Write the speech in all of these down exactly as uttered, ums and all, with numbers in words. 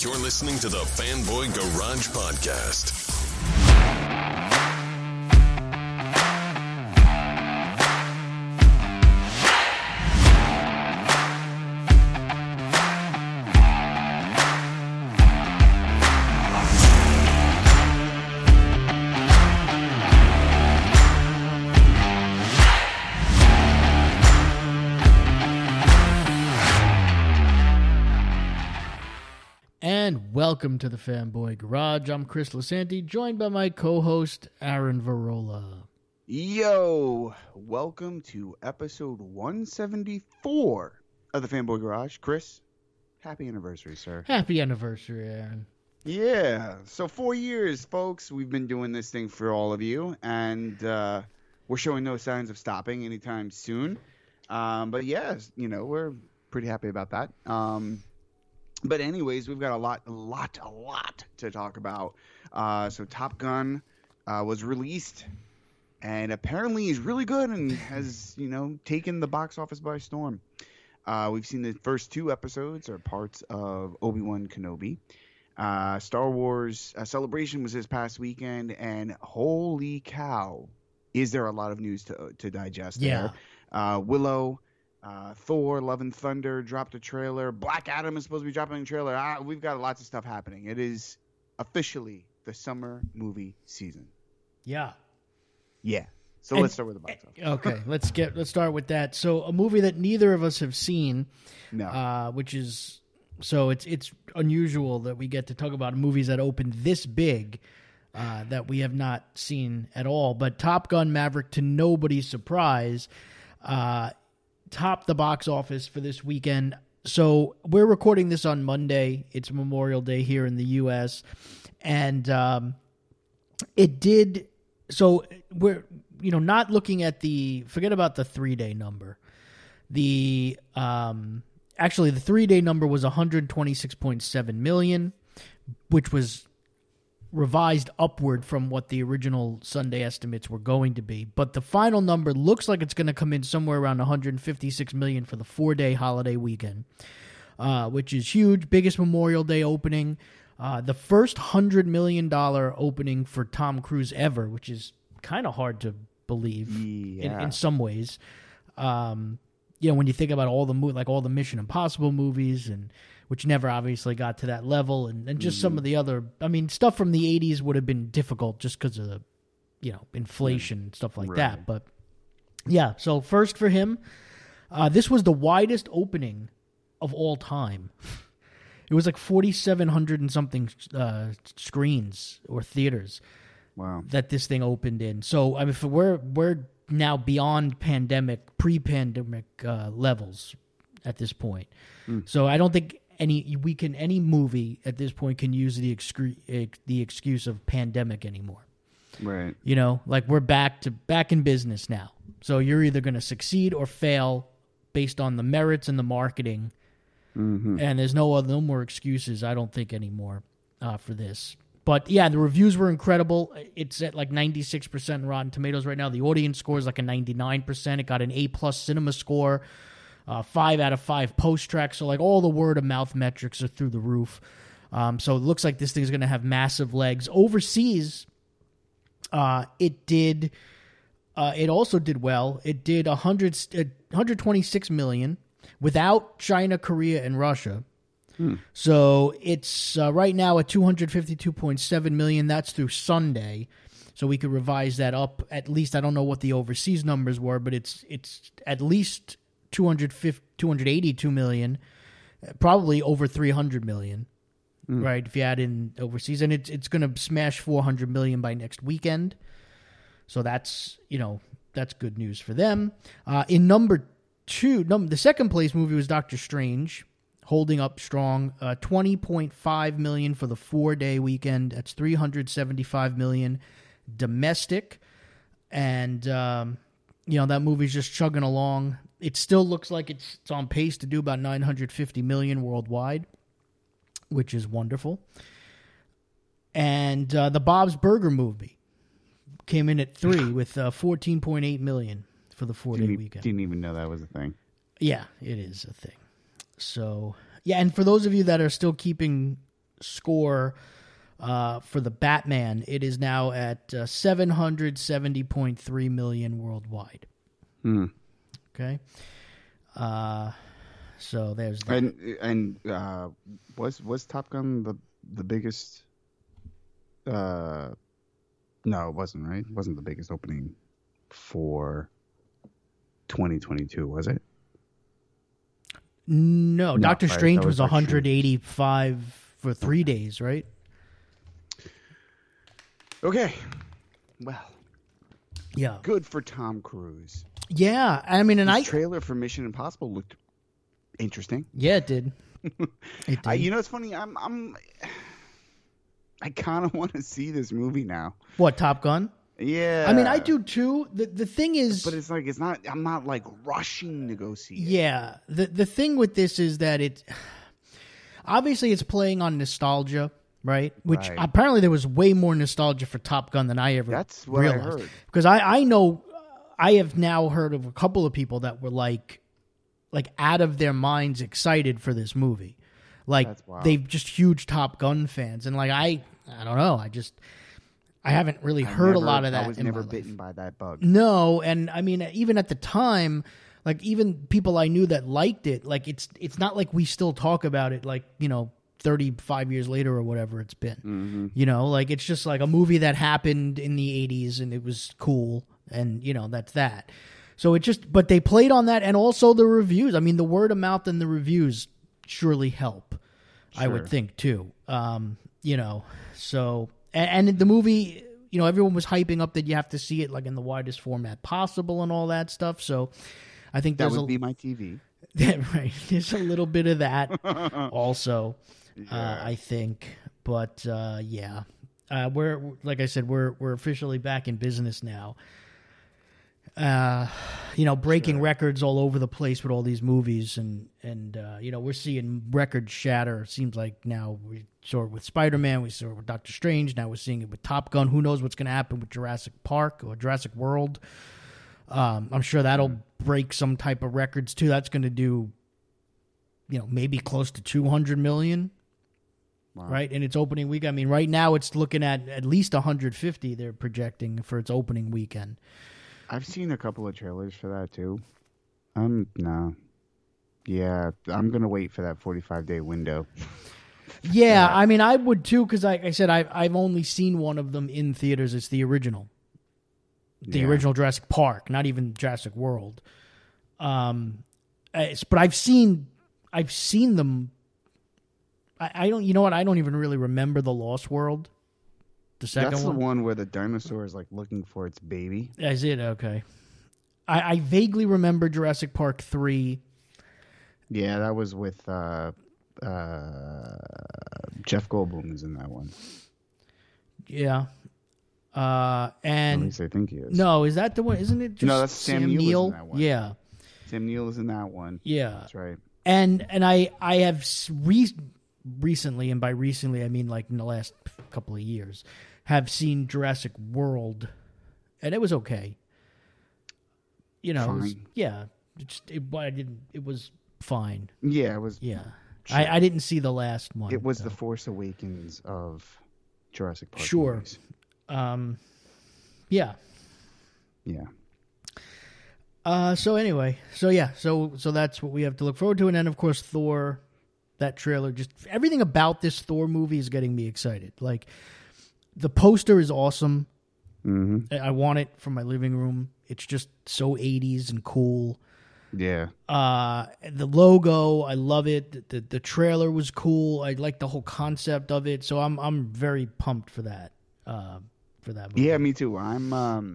You're listening to the Fanboy Garage Podcast. And welcome to the Fanboy Garage. I'm Chris Lasanti, joined by my co-host, Aaron Varola. Yo, welcome to episode one seventy-four of the Fanboy Garage. Chris, happy anniversary, sir. Happy anniversary, Aaron. Yeah, so four years, folks. We've been doing this thing for all of you, and uh, we're showing no signs of stopping anytime soon. Um, but yeah, you know, we're pretty happy about that. Um, But anyways, we've got a lot, a lot, a lot to talk about. Uh, so Top Gun uh, was released, and apparently is really good and has, you know, taken the box office by storm. Uh, we've seen the first two episodes are parts of Obi-Wan Kenobi. Uh, Star Wars uh, Celebration was this past weekend, and holy cow, is there a lot of news to to digest Yeah. there. Uh, Willow... Uh, Thor, Love and Thunder dropped a trailer. Black Adam is supposed to be dropping a trailer. Ah, we've got lots of stuff happening. It is officially the summer movie season. Yeah. Yeah. So And- let's start with the box office. Okay, let's get let's start with that. So a movie that neither of us have seen, No. uh, which is so it's it's unusual that we get to talk about movies that open this big. Uh, that we have not seen at all. But Top Gun Maverick, to nobody's surprise, uh, topped the box office for this weekend. So we're recording this on Monday. It's Memorial Day here in the U S And um, it did. So we're, you know, not looking at the, forget about the three day number. The, um, actually the three day number was one hundred twenty-six point seven million, which was revised upward from what the original Sunday estimates were going to be. But the final number looks like it's going to come in somewhere around one hundred fifty-six million for the four-day holiday weekend, uh, which is huge. Biggest Memorial Day opening. Uh, the first one hundred million dollars opening for Tom Cruise ever, which is kind of hard to believe Yeah. in, in some ways. Um, you know, when you think about all the mo- like all the Mission Impossible movies, and which never obviously got to that level, and, and just mm. some of the other, I mean, stuff from the eighties would have been difficult just because of the, you know, inflation and stuff like right. that. But yeah, so first for him, uh, this was the widest opening of all time. It was like forty-seven hundred and something uh, screens or theaters. Wow. That this thing opened in. So I mean, if we're we're now beyond pandemic, pre-pandemic uh, levels at this point. Mm. So I don't think any we can any movie at this point can use the excru- ex, the excuse of pandemic anymore. Right. You know, like we're back to back in business now. So you're either going to succeed or fail based on the merits and the marketing. Mm-hmm. And there's no other, no more excuses, I don't think, anymore uh, for this. But yeah, the reviews were incredible. It's at like ninety-six percent Rotten Tomatoes right now. The audience score is like a ninety-nine percent. It got an A-plus cinema score, uh, five out of five post-track. So like all the word-of-mouth metrics are through the roof. Um, so it looks like this thing's going to have massive legs. Overseas, uh, it did. Uh, it also did well. It did one hundred, uh, one hundred twenty-six million without China, Korea, and Russia. Hmm. So it's uh, right now at two hundred fifty-two point seven million. That's through Sunday. So we could revise that up. At least I don't know what the overseas numbers were, but it's it's at least two hundred eighty-two million, probably over three hundred million, hmm. right? If you add in overseas, and it's it's going to smash four hundred million by next weekend. So that's, you know, that's good news for them. Uh, in number two, num- the second place movie was Doctor Strange. Holding up strong, uh, twenty point five million dollars for the four-day weekend. That's three hundred seventy-five million dollars domestic. And, um, you know, that movie's just chugging along. It still looks like it's, it's on pace to do about nine hundred fifty million dollars worldwide, which is wonderful. And uh, the Bob's Burger movie came in at three with uh, fourteen point eight million dollars for the four-day didn't, weekend. Didn't even know that was a thing. Yeah, it is a thing. So, yeah, and for those of you that are still keeping score uh, for the Batman. It is now at uh, seven hundred seventy point three million worldwide. Hmm. Okay. Uh, so there's that. And and uh, was was Top Gun the the biggest? Uh, no, it wasn't. Right? It wasn't the biggest opening for twenty twenty-two, was it? No, No, Doctor right, Strange that was, was like one hundred eighty-five for three days, right? Okay. Well, Yeah. good for Tom Cruise. Yeah, I mean, and His I trailer for Mission Impossible looked interesting. yeah, it did. It did. I, you know, it's funny. I'm I'm I kind of want to see this movie now. What, Top Gun? Yeah. I mean, I do too. The the thing is, But it's like it's not. I'm not like rushing to go see it. yeah, the the thing with this is that it obviously it's playing on nostalgia, right? Which Right. apparently there was way more nostalgia for Top Gun than I ever That's what I realized. heard. Because I I know I have now heard of a couple of people that were like like out of their minds excited for this movie. Like That's wild. they've just huge Top Gun fans, and like I I don't know, I just I haven't really I heard never- a lot of that. I was in never my life. bitten by that bug. No, and I mean, even at the time, like even people I knew that liked it, like it's it's not like we still talk about it, like you know, thirty-five years later or whatever it's been. Mm-hmm. You know, like it's just like a movie that happened in the eighties and it was cool, and you know that's that. So it just, but they played on that, and also the reviews. I mean, the word of mouth and the reviews surely help. I would Sure. think too. Um, you know, so and, and the movie, you know, everyone was hyping up that you have to see it like in the widest format possible and all that stuff. So I think That there's would a be my T V. right. There's a little bit of that also. Uh, I think, but uh, yeah, uh, we're like I said, we're we're officially back in business now. Uh, you know, breaking Sure. records all over the place with all these movies, and and uh, you know, we're seeing records shatter. It seems like now we saw it with Spider-Man, we saw it with Doctor Strange. Now we're seeing it with Top Gun. Who knows what's going to happen with Jurassic Park or Jurassic World? Um, I'm sure that'll break some type of records too. That's going to do, you know, maybe close to two hundred million. Wow. Right, in its opening week. I mean, right now it's looking at at least one hundred fifty. They're projecting for its opening weekend. I've seen a couple of trailers for that too. Um, no. Yeah, I'm gonna wait for that forty-five day window. Yeah, I mean, I would too, because like I said, I've I've only seen one of them in theaters. It's the original, the Yeah. original Jurassic Park, not even Jurassic World. Um, it's, but I've seen I've seen them. I, I don't, you know what? I don't even really remember the Lost World. The second That's one. the one where the dinosaur is like looking for its baby. Is it? Okay. I, I vaguely remember Jurassic Park three. Yeah, that was with uh, uh, Jeff Goldblum is in that one. Yeah. Uh, At and least I think he is. no, is that the one? Isn't it just No, that's Sam Neill is in that one. Yeah. Sam Neill is in that one. Yeah. That's right. And and I I have s- re- recently, and by recently I mean like in the last couple of years, have seen Jurassic World, and it was okay. You know, it was- Fine. yeah. It just it, but I didn't. It was fine. Yeah, it was. Yeah. Sure. I, I didn't see the last one. It was though. the Force Awakens of Jurassic Park. Sure. movies. Um, yeah. Yeah. Uh, so anyway, so yeah, so so that's what we have to look forward to, and then of course Thor, that trailer, just everything about this Thor movie is getting me excited. Like the poster is awesome. Mm-hmm. I I want it for my living room. It's just so eighties and cool. Yeah. Uh, the logo, I love it. The, the the trailer was cool. I like the whole concept of it. So I'm I'm very pumped for that. Uh, for that movie. Yeah, me too. I'm, um,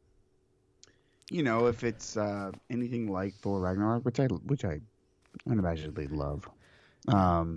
you know, if it's uh, anything like Thor Ragnarok, which I which I unabashedly love, um,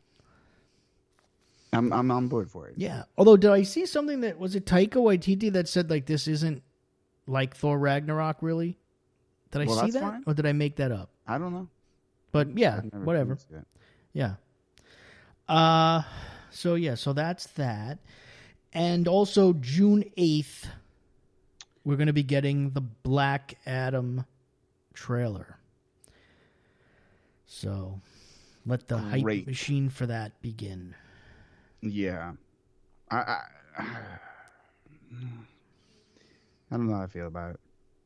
I'm I'm on board for it. Yeah. Although, did I see something that was it Taika Waititi that said like this isn't like Thor Ragnarok? Really? Did I Well, see that's that, fine. or did I make that up? I don't know. But yeah, I've never whatever. seen it. Yeah. Uh, so yeah, so that's that, and also June eighth, we're going to be getting the Black Adam trailer. So let the hype Great. machine for that begin. Yeah. I, I I don't know how I feel about it.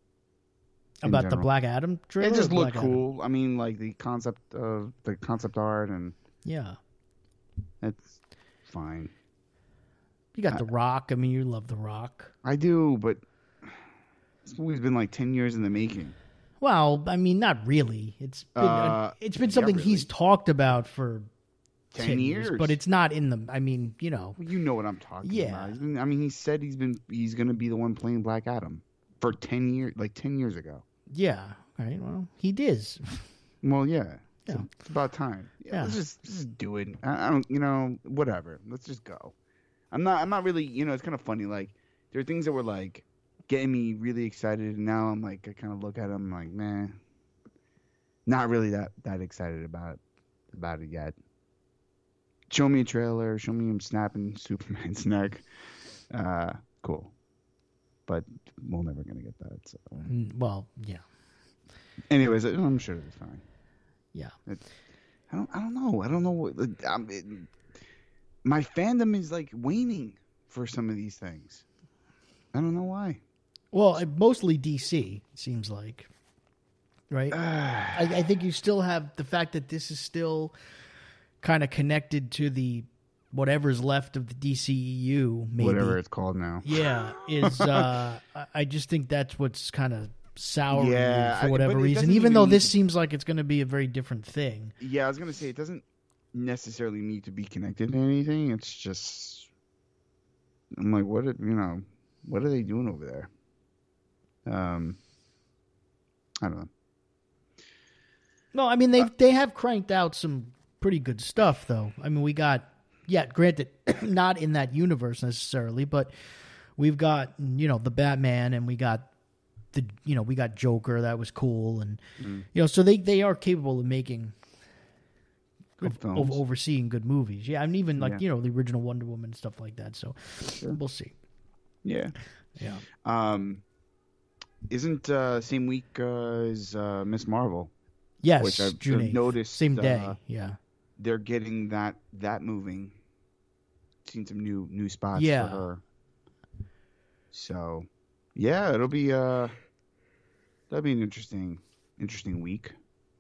in About the general. Black Adam trailer? It just or looked Black Adam? cool. I mean, like the concept of the concept art, and Yeah. it's fine. You got The Rock. I mean, you love The Rock. I do, but this movie's been like ten years in the making. Well, I mean, not really. It's been Uh, it's been yeah, something really. he's talked about for ten, ten years. but it's not in the. I mean, you know. Well, you know what I'm talking Yeah. about. He's been, I mean, he said he's been he's going to be the one playing Black Adam for ten years, like ten years ago. Yeah. Right. Well, he did. Well, yeah. Yeah. So it's about time. Yeah, Yeah. Let's just, let's just do it. I, I don't, you know, whatever. Let's just go. I'm not. I'm not really. You know, it's kind of funny. Like there are things that were like getting me really excited, and now I'm like, I kind of look at them like, man, not really that that excited about about it yet. Show me a trailer. Show me him snapping Superman's neck. Uh, cool. But we're never gonna get that. So, Mm, Well, yeah. anyways, I'm sure it's fine. Yeah. It, I don't. I don't know. I don't know what. I'm, it, my fandom is like waning for some of these things. I don't know why. Well, uh, mostly D C, it seems like. Right? I, I think you still have the fact that this is still kind of connected to the whatever's left of the D C E U, maybe. Whatever it's called now. Yeah, is uh, I- I just think that's what's kind of souring Yeah, you for I- whatever but it reason. doesn't Even even though need this to- seems like it's going to be a very different thing. Yeah, I was gonna say it doesn't necessarily need to be connected to anything. It's just I'm like, what? Are, you know, what are they doing over there? Um, I don't know. No, I mean they they have cranked out some pretty good stuff, though. I mean, we got yeah, granted, not in that universe necessarily, but we've got you know the Batman, and we got the you know we got Joker, that was cool, and Mm. you know so they they are capable of making Good of, films. of overseeing good movies. Yeah, and even like Yeah. you know the original Wonder Woman and stuff like that. So Sure. we'll see. Yeah. Yeah. Um, isn't uh same week uh, as uh, Miss Marvel? Yes, Which I've- June I've eighth, noticed, same day. uh, yeah. They're getting that that moving. Seen some new new spots Yeah. for her. So, yeah, it'll be uh, that'll be an interesting interesting week.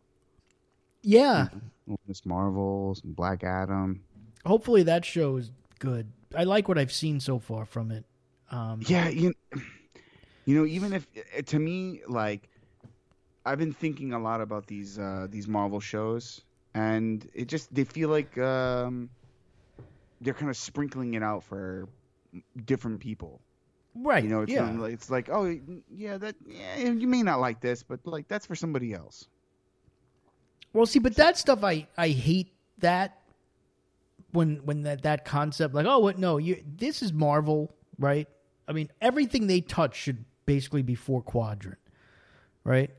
Yeah. Miss Marvel, some Black Adam. Hopefully that show is good. I like what I've seen so far from it. Um, Yeah, you, you know, even if to me, like, I've been thinking a lot about these uh, these Marvel shows, and it just they feel like um, they're kind of sprinkling it out for different people. right. You know, it's yeah. not, like- it's like, oh, yeah, that yeah, you may not like this, but like that's for somebody else. Well, see, but that stuff I, I hate that when when that, that concept like oh what no you this is Marvel, right? I mean everything they touch should basically be four quadrant, right?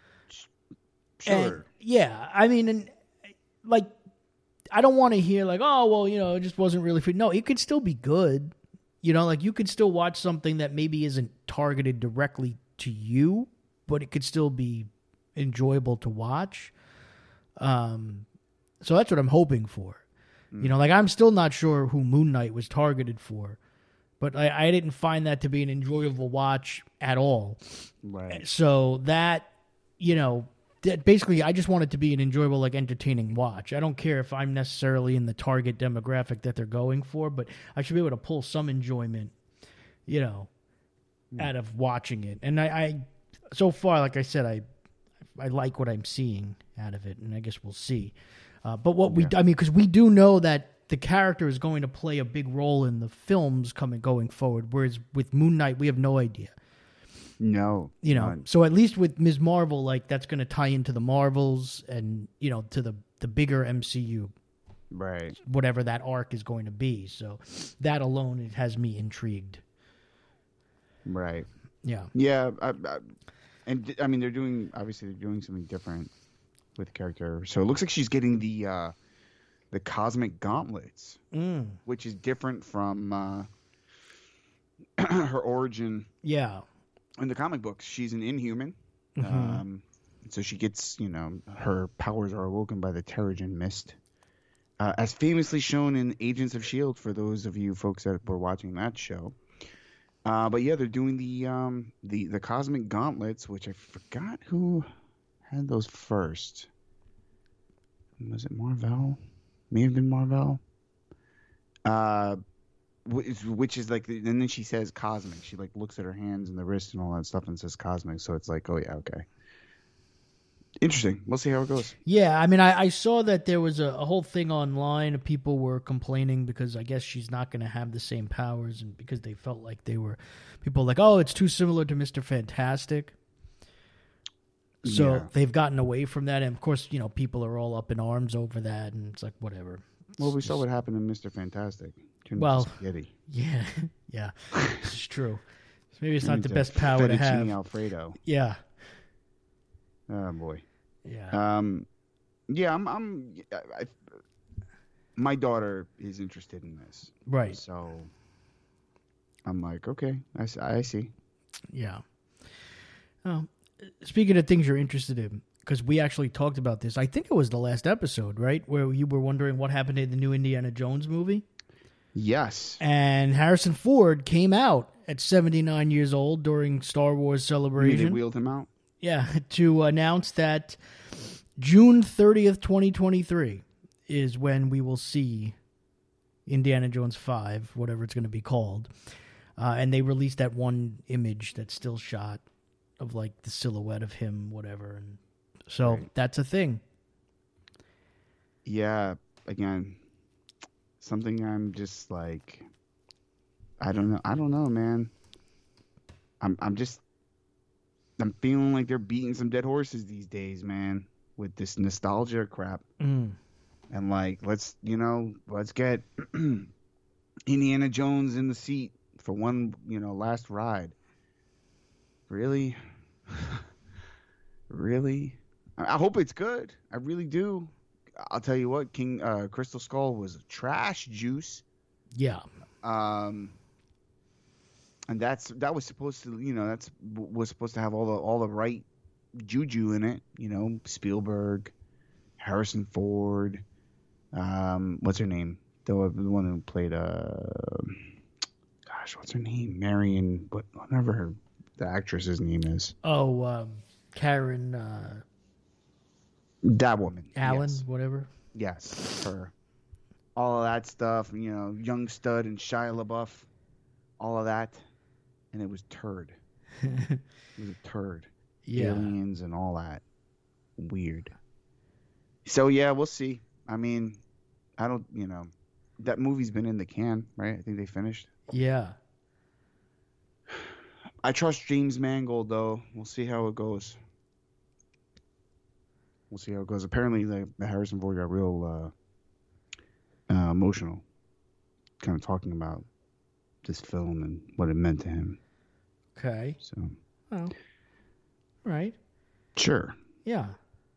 Sure. And, yeah, I mean, and like I don't want to hear like oh well you know it just wasn't really for no it could still be good, you know like you could still watch something that maybe isn't targeted directly to you, but it could still be enjoyable to watch. Um, so that's what I'm hoping for. You know, like I'm still not sure who Moon Knight was targeted for, but I, I didn't find that to be an enjoyable watch at all. Right. So that, you know, that basically I just want it to be an enjoyable, like entertaining watch. I don't care if I'm necessarily in the target demographic that they're going for, but I should be able to pull some enjoyment, you know, out of watching it. And I, I so far, like I said, I I like what I'm seeing out of it, and I guess we'll see. Uh, but what we, I mean, because we do know that the character is going to play a big role in the films coming going forward, whereas with Moon Knight, we have no idea. No. You know, none. so at least with Miz Marvel, like that's going to tie into the Marvels and you know to the the bigger M C U, Right. whatever that arc is going to be. So that alone, it has me intrigued. Right. Yeah. Yeah, I, I, and I mean they're doing obviously they're doing something different with the character. So it looks like she's getting the uh, the cosmic gauntlets, Mm. which is different from uh, her origin Yeah. in the comic books. She's an Inhuman, Mhm. um, so she gets you know her powers are awoken by the Terrigen mist, uh, as famously shown in Agents of S H I E L D for those of you folks that were watching that show. Uh, but yeah, they're doing the um the the Cosmic Gauntlets, which I forgot who had those first. Was it Marvel? May have been Marvel. Uh, which, which is like, and then she says cosmic. She like looks at her hands and the wrist and all that stuff and says cosmic. So it's like, oh yeah, okay. Interesting. We'll see how it goes. Yeah, I mean, I, I saw that there was a, a whole thing online of people were complaining because I guess she's not going to have the same powers, and because they felt like they were people were like, oh, it's too similar to Mister Fantastic. So Yeah. they've gotten away from that, and of course, you know, people are all up in arms over that, and it's like whatever. Well, we It's saw just- what happened in Mister Fantastic. Turned Well, into spaghetti. Yeah, yeah, it's true. So maybe it's not Turned the into best power to fettuccine have. Alfredo. Yeah, Oh boy. yeah, Um, yeah, I'm. I'm. I, I, my daughter is interested in this, right. so I'm like, okay, I, s- I see. Yeah. Oh, speaking of things you're interested in, because we actually talked about this. I think it was the last episode, right, where you were wondering what happened in the new Indiana Jones movie. Yes. And Harrison Ford came out at seventy-nine years old during Star Wars You mean they Celebration. wheeled him out. Yeah, to announce that June thirtieth, twenty twenty-three is when we will see Indiana Jones five, whatever it's going to be called. Uh, and they released that one image that's still shot of like the silhouette of him, whatever. And so Right. that's a thing. Yeah. Again, something I'm just like, I don't know. I don't know, man. I'm. I'm just. I'm feeling like they're beating some dead horses these days, man, with this nostalgia crap. Mm. And like, let's, you know, let's get Indiana Jones in the seat for one, you know, last ride. Really? Really? I I hope it's good. I really do. I'll tell you what, King uh, Crystal Skull was trash juice. Yeah. Um, and that's that was supposed to, you know, that's was supposed to have all the all the right juju in it. You know, Spielberg, Harrison Ford. Um, what's her name? The, the one who played uh, gosh, what's her name? Marion, what whatever her the actress's name is. Oh, um, Karen uh, That woman. Allen, Yes. whatever. Yes, her. All of that stuff, you know, young stud and Shia LaBeouf, all of that, and it was turd. It was a turd. Yeah. Aliens and all that. Weird. So yeah, we'll see. I mean, I don't, you know, that movie's been in the can, right? I think they finished. Yeah. I trust James Mangold, though. We'll see how it goes. We'll see how it goes. Apparently, the, the Harrison Ford got real uh, uh, emotional, kind of talking about this film and what it meant to him. Okay. So, Oh. Right. sure. Yeah.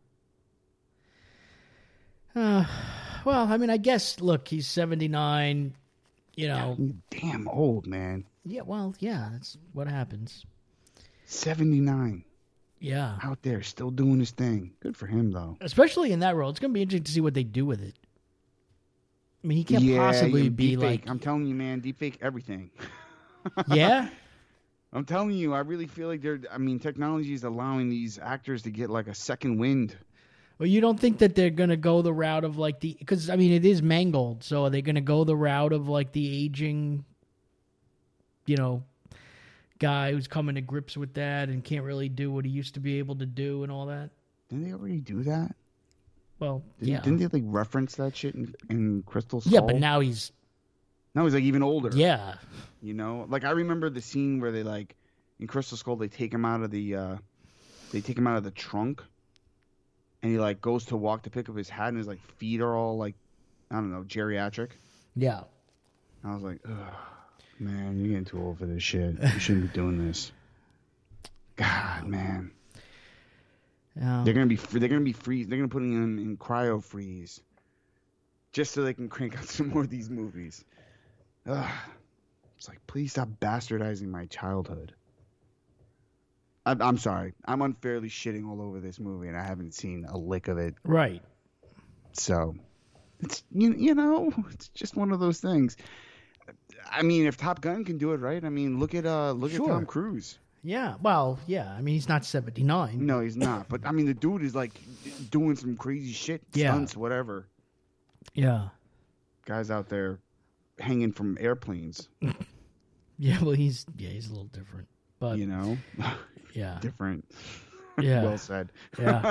Uh, well, I mean, I guess, look, he's seventy-nine, you know. He's damn old, man. Yeah, well, yeah, that's what happens. seventy-nine. Yeah. Out there, still doing his thing. Good for him, though. Especially in that role. It's going to be interesting to see what they do with it. I mean, he can't yeah, possibly yeah, be deepfake. like. I'm telling you, man, deepfake everything. Yeah? I'm telling you, I really feel like they're. I mean, technology is allowing these actors to get like a second wind. Well, you don't think that they're going to go the route of like the. Because, I mean, it is Mangold. So are they going to go the route of like the aging, you know, guy who's coming to grips with that and can't really do what he used to be able to do and all that? Didn't they already do that? Well, Didn't, yeah. didn't they like reference that shit in, in Crystal Skull? Yeah, but now he's. now he's like even older. Yeah. You know, like I remember the scene where they like in Crystal Skull they take him out of the uh, they take him out of the trunk, and he like goes to walk to pick up his hat and his like feet are all like I don't know geriatric. Yeah. I was like, ugh, man, you're getting too old for this shit. You shouldn't be doing this. God, man. Um, They're gonna be fr- they're gonna be freeze. They're gonna put him in cryo freeze, just so they can crank out some more of these movies. Ugh. It's like, please stop bastardizing my childhood. I- I'm sorry. I'm unfairly shitting all over this movie, and I haven't seen a lick of it. right. So, It's you, you know, it's just one of those things. I mean, if Top Gun can do it, right? I mean, look at uh, look Sure. at Tom Cruise. Yeah, well, yeah. I mean, he's not seventy-nine. No, he's not. But I mean, the dude is like doing some crazy shit, Yeah. stunts, whatever. Yeah. Guys out there hanging from airplanes. Yeah, well, he's yeah, he's a little different, but You know, yeah, different. yeah, Well said. yeah.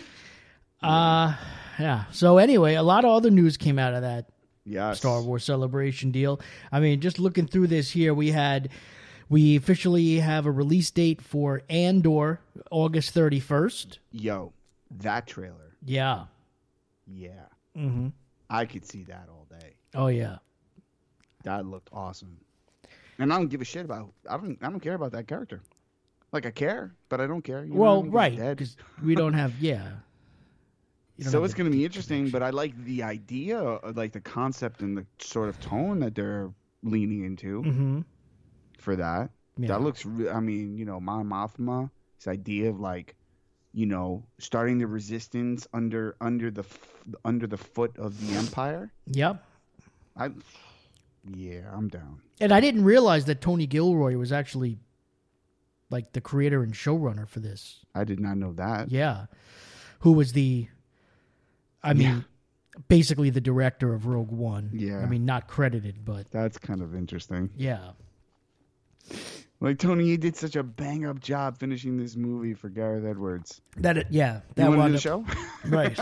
Uh, yeah. So anyway, a lot of other news came out of that Yes. Star Wars Celebration deal. I mean, just looking through this here, we had we officially have a release date for Andor, August thirty-first. Yo, that trailer. Yeah. Yeah. Mm-hmm. I could see that all day. Oh yeah. That looked awesome. And I don't give a shit about. I don't. I don't care about that character. Like I care, but I don't care. You know what I Well, mean? 'Cause right, he's dead. because we don't have yeah. You don't So have it's the going to be deep interesting, connection. but I like the idea, of, like the concept and the sort of tone that they're leaning into Mhm. for that. Yeah. That looks. Re- I mean, you know, Mon Mothma. This idea of like, you know, starting the resistance under under the f- under the foot of the Empire. Yep. I. Yeah, I'm down. And I didn't realize that Tony Gilroy was actually like the creator and showrunner for this. I did not know that. Yeah. Who was the I mean Yeah. basically the director of Rogue One. Yeah. I mean not credited, but That's kind of interesting. yeah. Like Tony, you did such a bang up job finishing this movie for Gareth Edwards. That it, yeah, You that want to wound do the up- show? Right.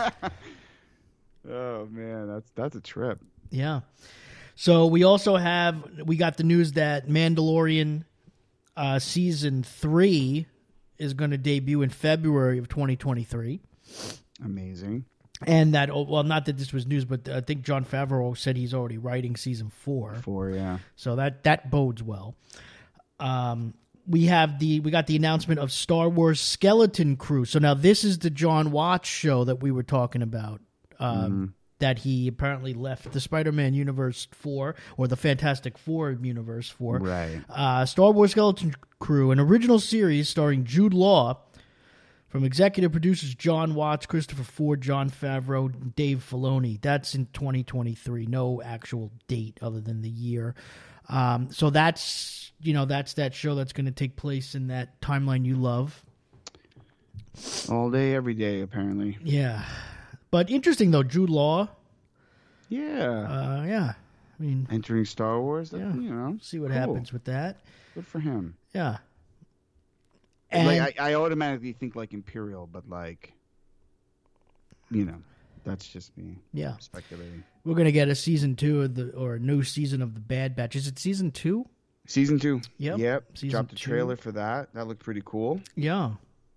Oh man, that's that's a trip. Yeah. So we also have we got the news that Mandalorian uh, season three is going to debut in February of twenty twenty-three. Amazing. And that, oh, well, not that this was news, but I think Jon Favreau said he's already writing season four. Four, yeah. So that that bodes well. Um, we have the we got the announcement of Star Wars Skeleton Crew. So now this is the John Watts show that we were talking about. Um, That he apparently left the Spider-Man universe for, or the Fantastic Four universe for. Right. Uh, Star Wars Skeleton Crew, an original series starring Jude Law, from executive producers John Watts, Christopher Ford, John Favreau, and Dave Filoni. That's in twenty twenty-three. No actual date other than the year. Um, so that's, you know, that's that show that's going to take place in that timeline you love. All day, every day, apparently. Yeah. But interesting, though, Jude Law. Yeah. Uh, yeah. I mean, Entering Star Wars, that, yeah. you know. see what cool. happens with that. Good for him. Yeah. And like I, I automatically think like Imperial, but like, you know, that's just me yeah, speculating. we're going to get a season two of the, or a new season of the Bad Batch. Is it season two? Season two. Yep. Yep. Season Dropped a two. trailer for that. That looked pretty cool. Yeah.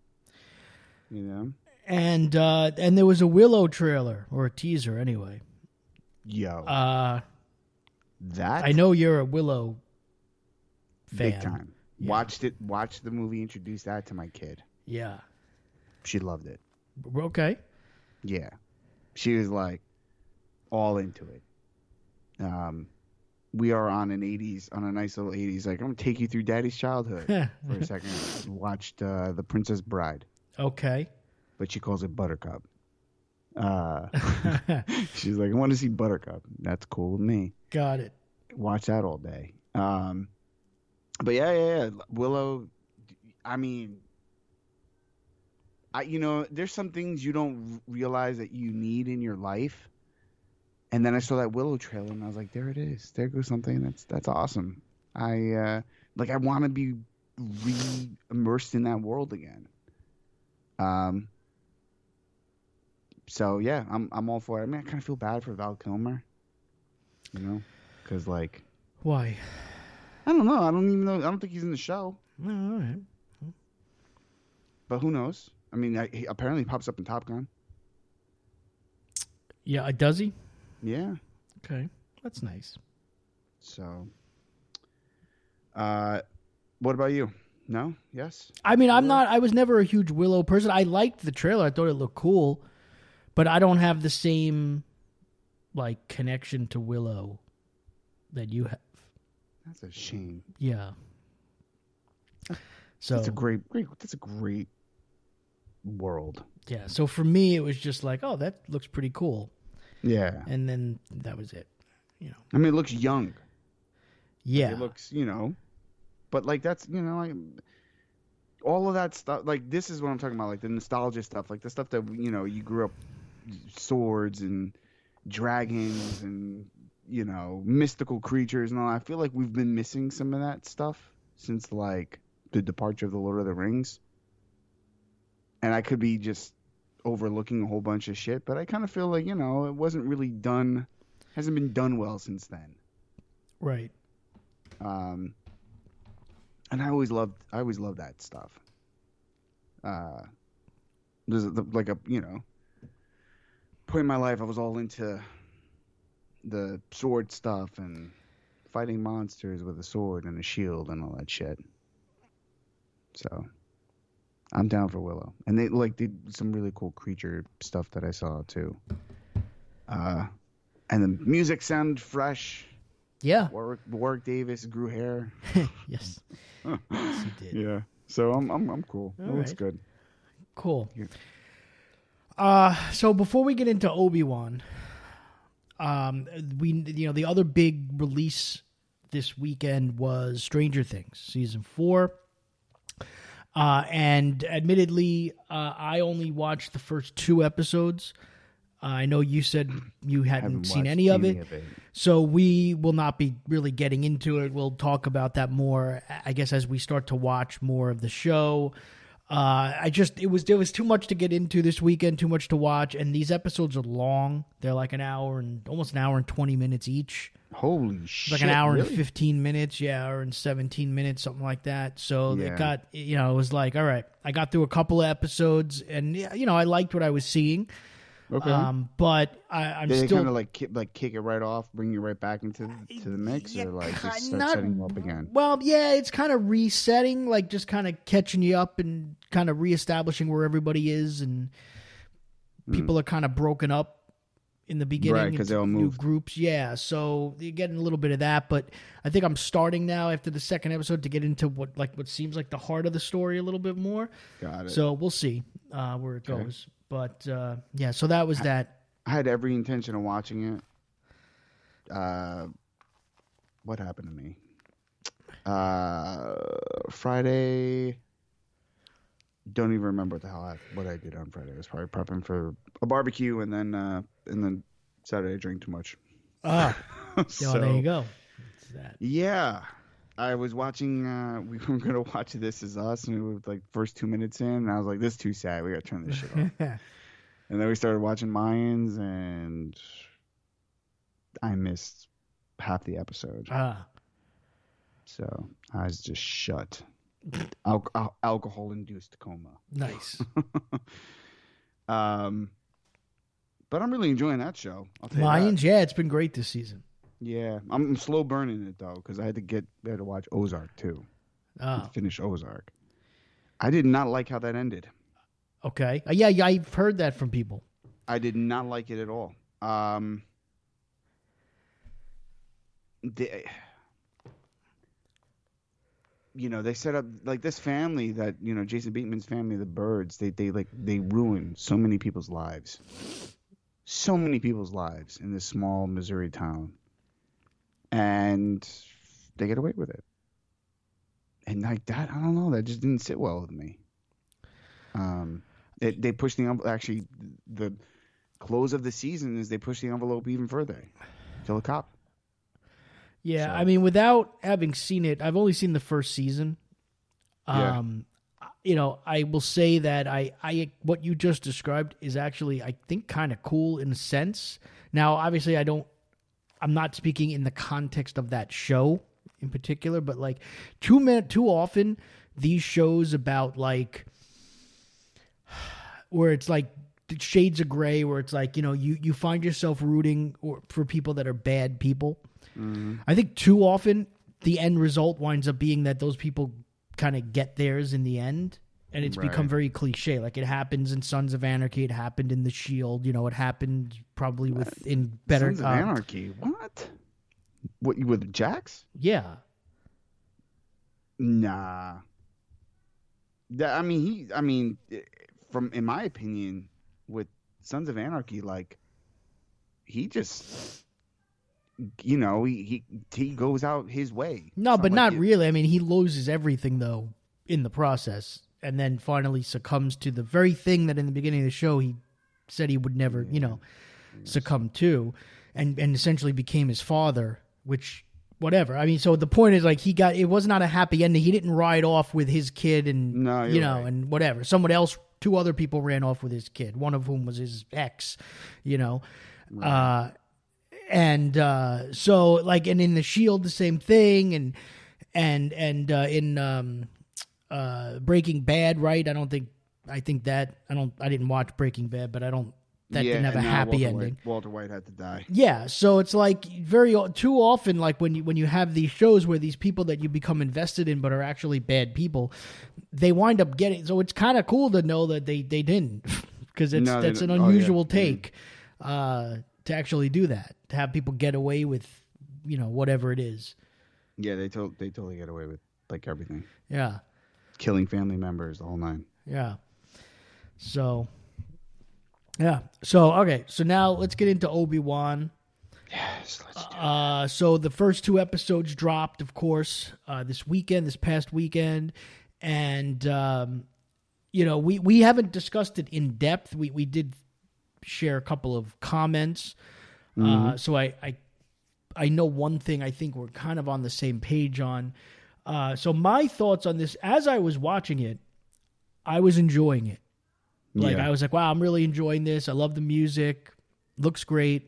You know. And uh, and there was a Willow trailer, or a teaser anyway. Yo. Uh, that I know you're a Willow fan. big time. Yeah. Watched it. Watched the movie. Introduced that to my kid. Yeah. She loved it. Okay. Yeah. She was like all into it. Um, we are on an eighties, on a nice little eighties. Like, I'm going to take you through daddy's childhood for a second. Watched uh, The Princess Bride, Okay. but she calls it Buttercup. Uh, she's like, I want to see Buttercup. That's cool with me. Got it. Watch that all day. Um, but yeah, yeah, yeah. Willow, I mean, I, you know, there's some things you don't realize that you need in your life. And then I saw that Willow trailer and I was like, there it is. There goes something that's, that's awesome. I, uh, like, I want to be re-immersed in that world again. Um, so yeah, I'm, I'm all for it. I mean, I kind of feel bad for Val Kilmer, you know, cause like, Why? I don't know. I don't even know. I don't think he's in the show, No, all right. but who knows? I mean, I, he apparently pops up in Top Gun. Yeah, does he? Yeah. Okay. That's nice. So, uh, what about you? No? Yes? I mean, I'm not, I was never a huge Willow person. I liked the trailer. I thought it looked cool, but I don't have the same, like, connection to Willow that you have. That's a shame. Yeah. So, That's a great, great. That's a great world. yeah. So for me, it was just like, oh, that looks pretty cool. Yeah. and then that was it. You know. I mean, it looks young. Yeah. It looks, you know, but like that's, you know, like all of that stuff. Like this is what I'm talking about, like the nostalgia stuff, like the stuff that, you know, you grew up, swords and dragons and, you know, mystical creatures and all. I feel like we've been missing some of that stuff since like the departure of the Lord of the Rings. And I could be just overlooking a whole bunch of shit, but I kind of feel like, you know, it wasn't really done, hasn't been done well since then. Right. Um, and I always loved, I always loved that stuff. Uh, there's a, like a, you know, point in my life, I was all into the sword stuff and fighting monsters with a sword and a shield and all that shit. So I'm down for Willow. And they like did some really cool creature stuff that I saw too. Uh, and the music sounded fresh. Yeah. Warwick, Warwick Davis grew hair. Yes. Yes, he did. Yeah. So I'm I'm I'm cool. All It looks right. good. Cool. Yeah. Uh, so before we get into Obi-Wan, um, we you know the other big release this weekend was Stranger Things season four. Uh, and admittedly, uh, I only watched the first two episodes. Uh, I know you said you hadn't Haven't seen watched any of it. of it. So we will not be really getting into it. We'll talk about that more, I guess, as we start to watch more of the show. Uh, I just it was there was too much to get into this weekend, too much to watch, and these episodes are long. They're like an hour and almost an hour and twenty minutes each. Holy It's shit! like an hour really? and fifteen minutes, yeah, hour and seventeen minutes, something like that. So Yeah. it got, you know, it was like, all right, I got through a couple of episodes, and yeah, you know, I liked what I was seeing. Okay. Um, but I, I'm Did they still kind of like kick, like kick it right off, bring you right back into the, to the mix, Yeah, or like ki- just start not- setting you up again? Well, yeah, it's kind of resetting, like just kind of catching you up and kind of reestablishing where everybody is, and people are kind of broken up in the beginning, Right, 'cause into they all new moved. groups. Yeah, so you're getting a little bit of that, but I think I'm starting now after the second episode to get into what like what seems like the heart of the story a little bit more. Got it. So we'll see uh, where it Okay. goes. But uh, yeah, so that was that. I had every intention of watching it. Uh, what happened to me? Uh, Friday. Don't even remember what the hell I, what I did on Friday. I was probably prepping for a barbecue, and then uh, and then Saturday I drank too much. Ah, so, oh, there you go. That's that. Yeah, I was watching. Uh, we were gonna watch This Is Us, and we were like first two minutes in, and I was like, "This is too sad. We gotta turn this shit off." And then we started watching Mayans, and I missed half the episode. Ah, So I was just shut. Al- al- alcohol-induced coma. nice. Um, but I'm really enjoying that show. I'll tell you that. Lions, yeah, it's been great this season. Yeah, I'm, I'm slow burning it though because I had to get I had to watch Ozark too. Ah, Finish Ozark. I did not like how that ended. okay. Uh, yeah, yeah, I've heard that from people. I did not like it at all. Um, they, you know, they set up like this family that you know Jason Bateman's family, the Birds. They they like they ruined so many people's lives, so many people's lives in this small Missouri town, and they get away with it. And like that, I don't know. That just didn't sit well with me. Um, they they pushed the envelope. Actually, the close of the season is they push the envelope even further. Kill a cop. Yeah, So- I mean, without having seen it, I've only seen the first season. Yeah. Um, you know, I will say that I, I, what you just described is actually, I think, kind of cool in a sense. Now, obviously, I don't, I'm not speaking in the context of that show in particular, but like too many, too often, these shows about like, where it's like shades of gray, where it's like, you know, you, you find yourself rooting or, for people that are bad people. I think too often the end result winds up being that those people kind of get theirs in the end, and it's become Right. very cliche. Like it happens in Sons of Anarchy, it happened in The Shield, you know, it happened probably with in better. Sons of uh, Anarchy. What? What you with Jax? yeah, Nah. That I mean he. I mean, from in my opinion, with Sons of Anarchy, like he just, you know, he he, he goes out his way. No, It's but like not it- really. I mean, he loses everything, though, in the process, and then finally succumbs to the very thing that in the beginning of the show he said he would never, you know, succumb to, and, and essentially became his father, which, whatever. I mean, so the point is, like, he got, it was not a happy ending. He didn't ride off with his kid and, No, you you're know, right. and whatever. Someone else, two other people ran off with his kid, one of whom was his ex, you know. Uh, and uh, so, like, and in The Shield, the same thing, and, and, and uh, in um, uh, Breaking Bad, right? I don't think, I think that, I don't, I didn't watch Breaking Bad, but I don't, that yeah, didn't have a and now happy Walter ending. White, Walter White had to die. Yeah, so it's like very too often, like when you when you have these shows where these people that you become invested in but are actually bad people, they wind up getting. So it's kind of cool to know that they they didn't, because it's No, they that's an didn't. Oh, yeah. unusual Mhm. take uh, to actually do that, to have people get away with, you know, whatever it is. Yeah, they to- they totally get away with like everything, Yeah, killing family members, the whole nine. yeah. So. Yeah. So okay. So now let's get into Obi-Wan. Yes, let's do Uh, so the first two episodes dropped, of course, uh, this weekend, this past weekend, and um, you know we, we haven't discussed it in depth. We we did share a couple of comments, uh, so I, I I know one thing. I think we're kind of on the same page on. Uh, so my thoughts on this, as I was watching it, I was enjoying it. Like Yeah. I was like, wow, I'm really enjoying this. I love the music. Looks great.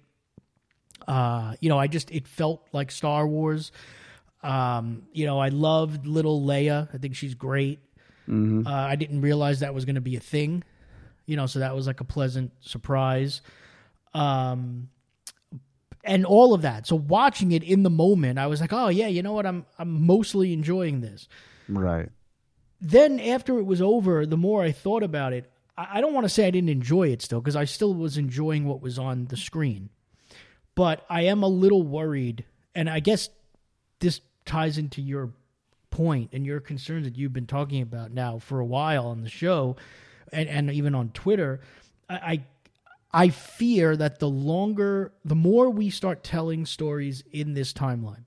Uh, you know, I just, it felt like Star Wars. Um, you know, I loved little Leia. I think she's great. Mm-hmm. Uh, I didn't realize that was going to be a thing, you know, so that was like a pleasant surprise. Um, and all of that. So watching it in the moment, I was like, oh yeah, you know what? I'm, I'm mostly enjoying this. Right. Then after it was over, the more I thought about it, I don't want to say I didn't enjoy it still, because I still was enjoying what was on the screen. But I am a little worried, and I guess this ties into your point and your concerns that you've been talking about now for a while on the show, and, and even on Twitter. I, I I fear that the longer, the more we start telling stories in this timeline,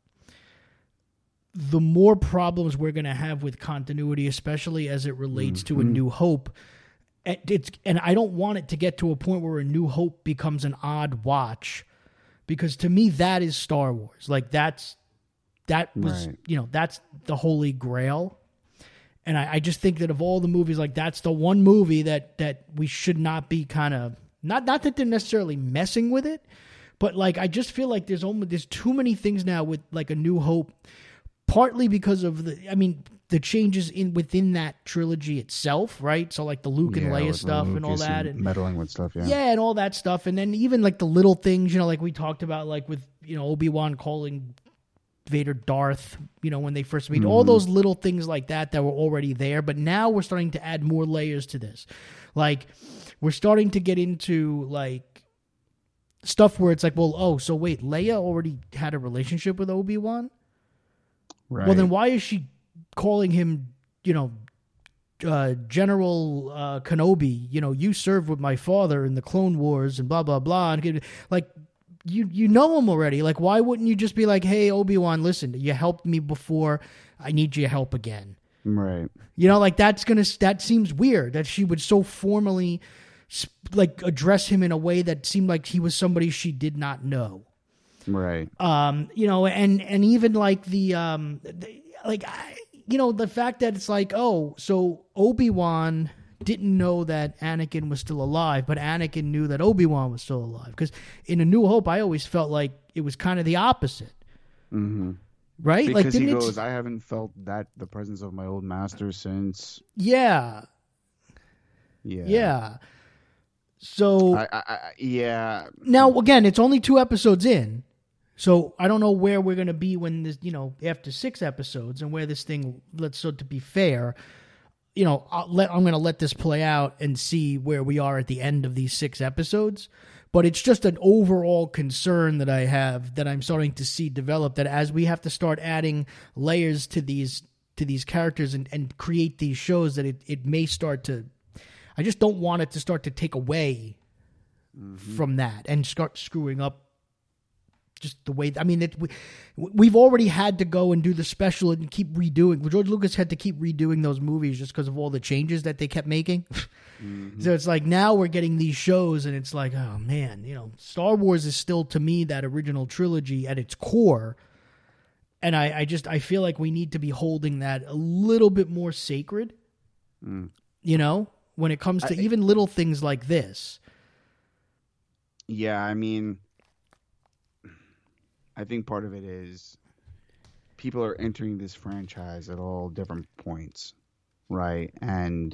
the more problems we're going to have with continuity, especially as it relates to A New Hope. And It's, and I don't want it to get to a point where A New Hope becomes an odd watch, because to me that is Star Wars. Like that's that was Right. you know that's the holy grail, and I, I just think that of all the movies, like that's the one movie that that we should not be kind of not not that they're necessarily messing with it, but like I just feel like there's almost there's too many things now with like A New Hope, partly because of the I mean. the changes in within that trilogy itself, right? So like the Luke and Yeah, Leia with stuff and all Lucas that, and meddling with stuff. Yeah. yeah, and all that stuff, and then even like the little things, you know, like we talked about, like with you know Obi-Wan calling Vader Darth, you know, when they first meet, all those little things like that that were already there, but now we're starting to add more layers to this. Like we're starting to get into like stuff where it's like, well, oh, so wait, Leia already had a relationship with Obi-Wan? Right. Well, then why is she calling him, you know, uh, General uh, Kenobi? You know, you served with my father in the Clone Wars and blah, blah, blah. And like, you you know him already. Like, why wouldn't you just be like, hey, Obi-Wan, listen, you helped me before. I need your help again. Right. You know, like that's going to, that seems weird that she would so formally like address him in a way that seemed like he was somebody she did not know. Right. Um, you know, and, and even like the, um, the, like, I, you know, the fact that it's like, oh, so Obi-Wan didn't know that Anakin was still alive, but Anakin knew that Obi-Wan was still alive. Because in A New Hope, I always felt like it was kind of the opposite. Mm-hmm. Right? Because like, he didn't goes, it? I haven't felt that the presence of my old master since. Yeah. Yeah. Yeah. So I, I, I, yeah. now, again, it's only two episodes in. So I don't know where we're going to be when this, you know, after six episodes, and where this thing, let's, so to be fair, you know, I'll let, I'm going to let this play out and see where we are at the end of these six episodes. But it's just an overall concern that I have, that I'm starting to see develop, that as we have to start adding layers to these to these characters and, and create these shows, that it, it may start to, I just don't want it to start to take away Mm-hmm. from that and start screwing up just the way. I mean, it, we, we've already had to go and do the special and keep redoing. George Lucas had to keep redoing those movies just because of all the changes that they kept making. Mm-hmm. So it's like now we're getting these shows and it's like, oh man, you know, Star Wars is still to me that original trilogy at its core. And I, I just, I feel like we need to be holding that a little bit more sacred, mm. you know, when it comes to I, even little things like this. Yeah, I mean, I think part of it is people are entering this franchise at all different points, right? And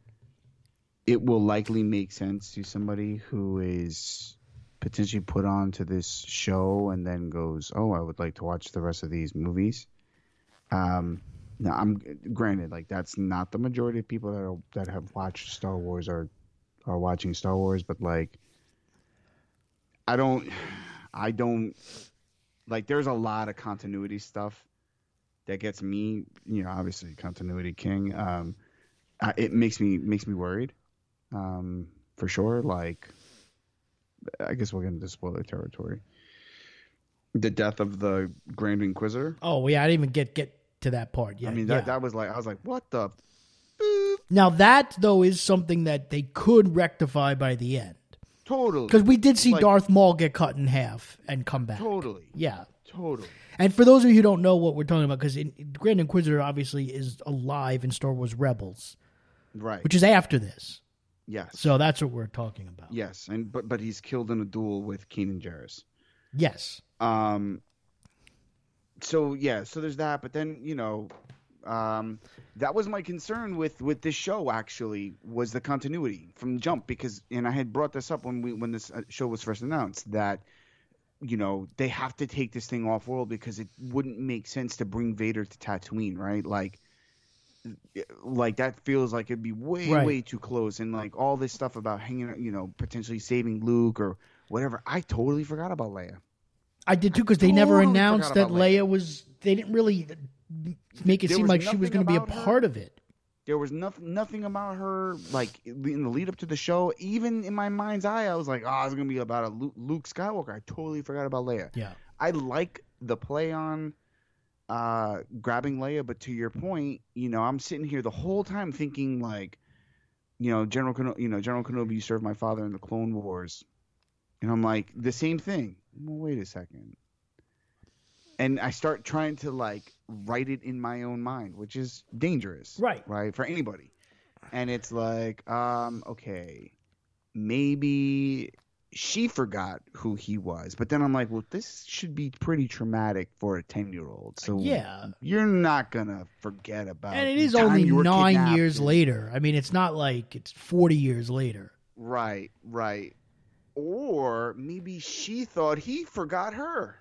it will likely make sense to somebody who is potentially put onto this show and then goes, oh, I would like to watch the rest of these movies. Um, now, I'm granted, like that's not the majority of people that are, that have watched Star Wars or are watching Star Wars, but like, I don't, I don't, like, there's a lot of continuity stuff that gets me, you know, obviously continuity king. Um, I, it makes me, makes me worried, um, for sure. Like, I guess we'll get into spoiler territory. The death of the Grand Inquisitor. Oh, yeah, I didn't even get, get to that part yet. I mean, that, yeah. that was like, I was like, what the? Now, that, though, is something that they could rectify by the end. Totally. Because we did see like, Darth Maul get cut in half and come back. Totally. Yeah. Totally. And for those of you who don't know what we're talking about, because Grand Inquisitor obviously is alive in Star Wars Rebels. Right. Which is after this. Yes. So that's what we're talking about. Yes, and but but he's killed in a duel with Kanan Jarrus. Yes. Um. So yeah, so there's that, but then you know, um, that was my concern with with this show. Actually, was the continuity from Jump, because and I had brought this up when we when this show was first announced that, you know, they have to take this thing off world because it wouldn't make sense to bring Vader to Tatooine, right? Like. Like that feels like it'd be way right. way too close, and like all this stuff about hanging, you know, potentially saving Luke or whatever. I totally forgot about Leia. I did too, because they totally never announced that Leia. Leia was. They didn't really make it there seem like she was going to be a her. part of it. There was nothing nothing about her like in the lead up to the show. Even in my mind's eye, I was like, oh, it's going to be about a Luke, Luke Skywalker. I totally forgot about Leia. Yeah, I like the play on. Uh, grabbing Leia, but to your point, you know, I'm sitting here the whole time thinking like, you know, General, Keno- you know, General Kenobi, you served my father in the Clone Wars, and I'm like the same thing. Well, wait a second, and I start trying to like write it in my own mind, which is dangerous, right? Right for anybody, and it's like, um, okay, maybe. She forgot who he was, but then I'm like, well, this should be pretty traumatic for a ten-year-old. So yeah, you're not gonna forget about. And it is only nine years and... later. I mean, it's not like it's forty years later. Right, right. Or maybe she thought he forgot her.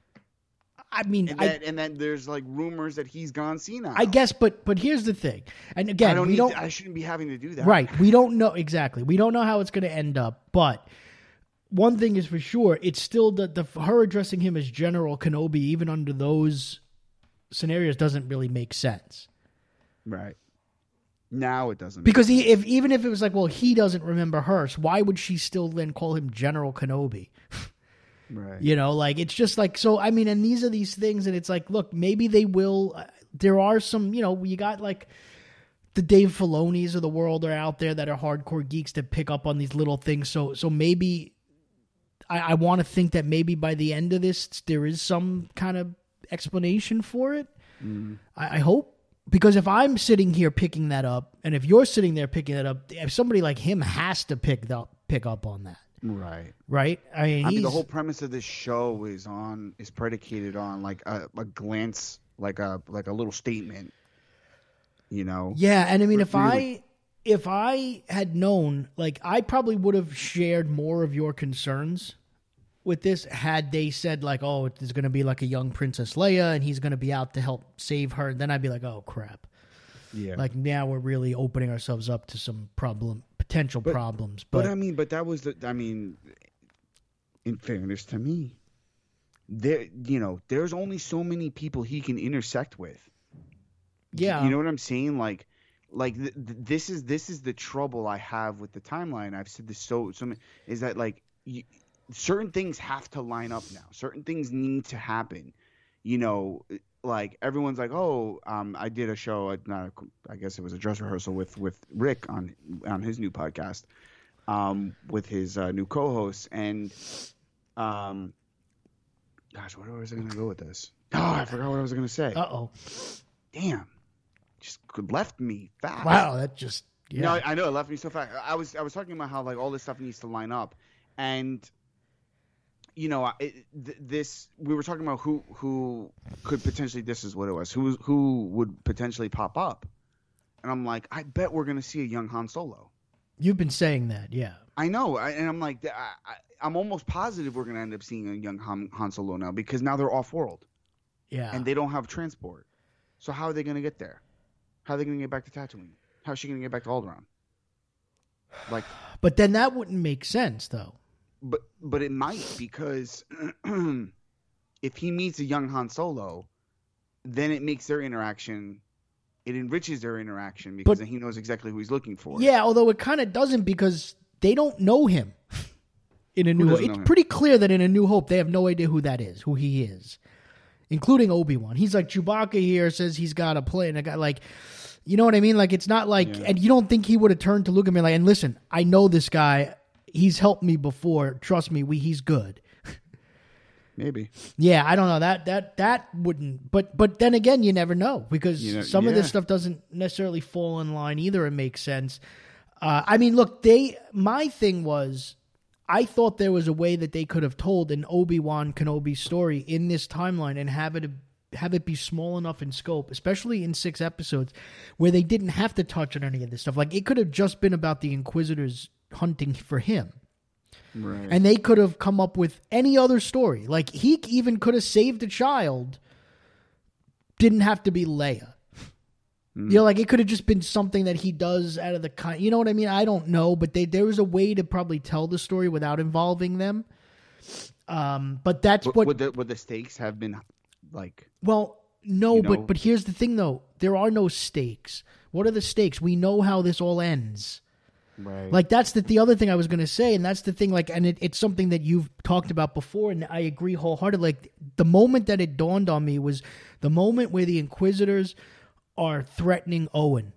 I mean, and, I, that, and then there's like rumors that he's gone senile. I guess, but but here's the thing, and again, I don't we need don't. To, I shouldn't be having to do that. Right, we don't know exactly. We don't know how it's going to end up, but. One thing is for sure, it's still the, the her addressing him as General Kenobi, even under those scenarios, doesn't really make sense. Right. Now it doesn't. Because he, if even if it was like, well, he doesn't remember her, so why would she still then call him General Kenobi? Right. You know, like, it's just like, so, I mean, and these are these things, and it's like, look, maybe they will, uh, there are some, you know, you got like, the Dave Filonis of the world are out there that are hardcore geeks that pick up on these little things, so so maybe... I, I want to think that maybe by the end of this, there is some kind of explanation for it. Mm. I, I hope. Because if I'm sitting here picking that up, and if you're sitting there picking that up, if somebody like him has to pick up, pick up on that. Right. Right? I mean, I he's, mean, the whole premise of this show is on is predicated on like a, a glance, like a like a little statement. You know? Yeah, and I mean, if really, I... If I had known, like, I probably would have shared more of your concerns with this had they said, like, oh, there's going to be, like, a young Princess Leia and he's going to be out to help save her. Then I'd be like, oh, crap. Yeah. Like, now we're really opening ourselves up to some problem, potential but, problems. But, but, I mean, but that was the, I mean, in fairness to me, there, you know, there's only so many people he can intersect with. Yeah. You know what I'm saying? Like, Like th- th- this is this is the trouble I have with the timeline. I've said this so so many, is that like you, certain things have to line up now. Certain things need to happen. You know, like everyone's like, oh, um, I did a show. Not a, I guess it was a dress rehearsal with with Rick on on his new podcast, um, with his uh, new co-host, and um, gosh, where was I going to go with this? Oh, I forgot what I was going to say. Uh oh. Damn, just left me fast. Wow, that just yeah. No, I know it left me so fast. I was I was talking about how like all this stuff needs to line up, and you know, it, th- this we were talking about who who could potentially. This is what it was. Who who would potentially pop up, and I'm like, I bet we're gonna see a young Han Solo. You've been saying that, yeah. I know, I, and I'm like, I, I, I'm almost positive we're gonna end up seeing a young Han, Han Solo now because now they're off world, Yeah. and they don't have transport. So how are they gonna get there? How are they gonna get back to Tatooine? How's she gonna get back to Alderaan? Like, but then that wouldn't make sense, though. But but it might, because if he meets a young Han Solo, then it makes their interaction, it enriches their interaction because But- then he knows exactly who he's looking for. Yeah, although it kind of doesn't because they don't know him in A New Hope. doesn't It's know him? pretty clear that in A New Hope they have no idea who that is, who he is, including Obi-Wan. He's like, Chewbacca here says he's got a plane. I got like, you know what I mean? Like, it's not like, Yeah. and you don't think he would have turned to Luke and be like, and listen, I know this guy. He's helped me before. Trust me, we he's good. Maybe. Yeah, I don't know that that that wouldn't. But but then again, you never know because You know, some of this yeah. stuff doesn't necessarily fall in line either. It makes sense. Uh, I mean, look, they. My thing was, I thought there was a way that they could have told an Obi-Wan Kenobi story in this timeline and have it have it be small enough in scope, especially in six episodes, where they didn't have to touch on any of this stuff. Like it could have just been about the Inquisitors hunting for him. Right. And they could have come up with any other story. Like, he even could have saved a child. Didn't have to be Leia. Mm. You know, like, it could have just been something that he does out of the kind. You know what I mean? I don't know. But they, there was a way to probably tell the story without involving them. Um, but that's Would, what... would, the, would the stakes have been, like... Well, no, you but know? but here's the thing, though. There are no stakes. What are the stakes? We know how this all ends. Right. Like, that's the, the other thing I was going to say, and that's the thing, like, and it, it's something that you've talked about before, and I agree wholeheartedly. Like, the moment that it dawned on me was the moment where the Inquisitors are threatening Owen.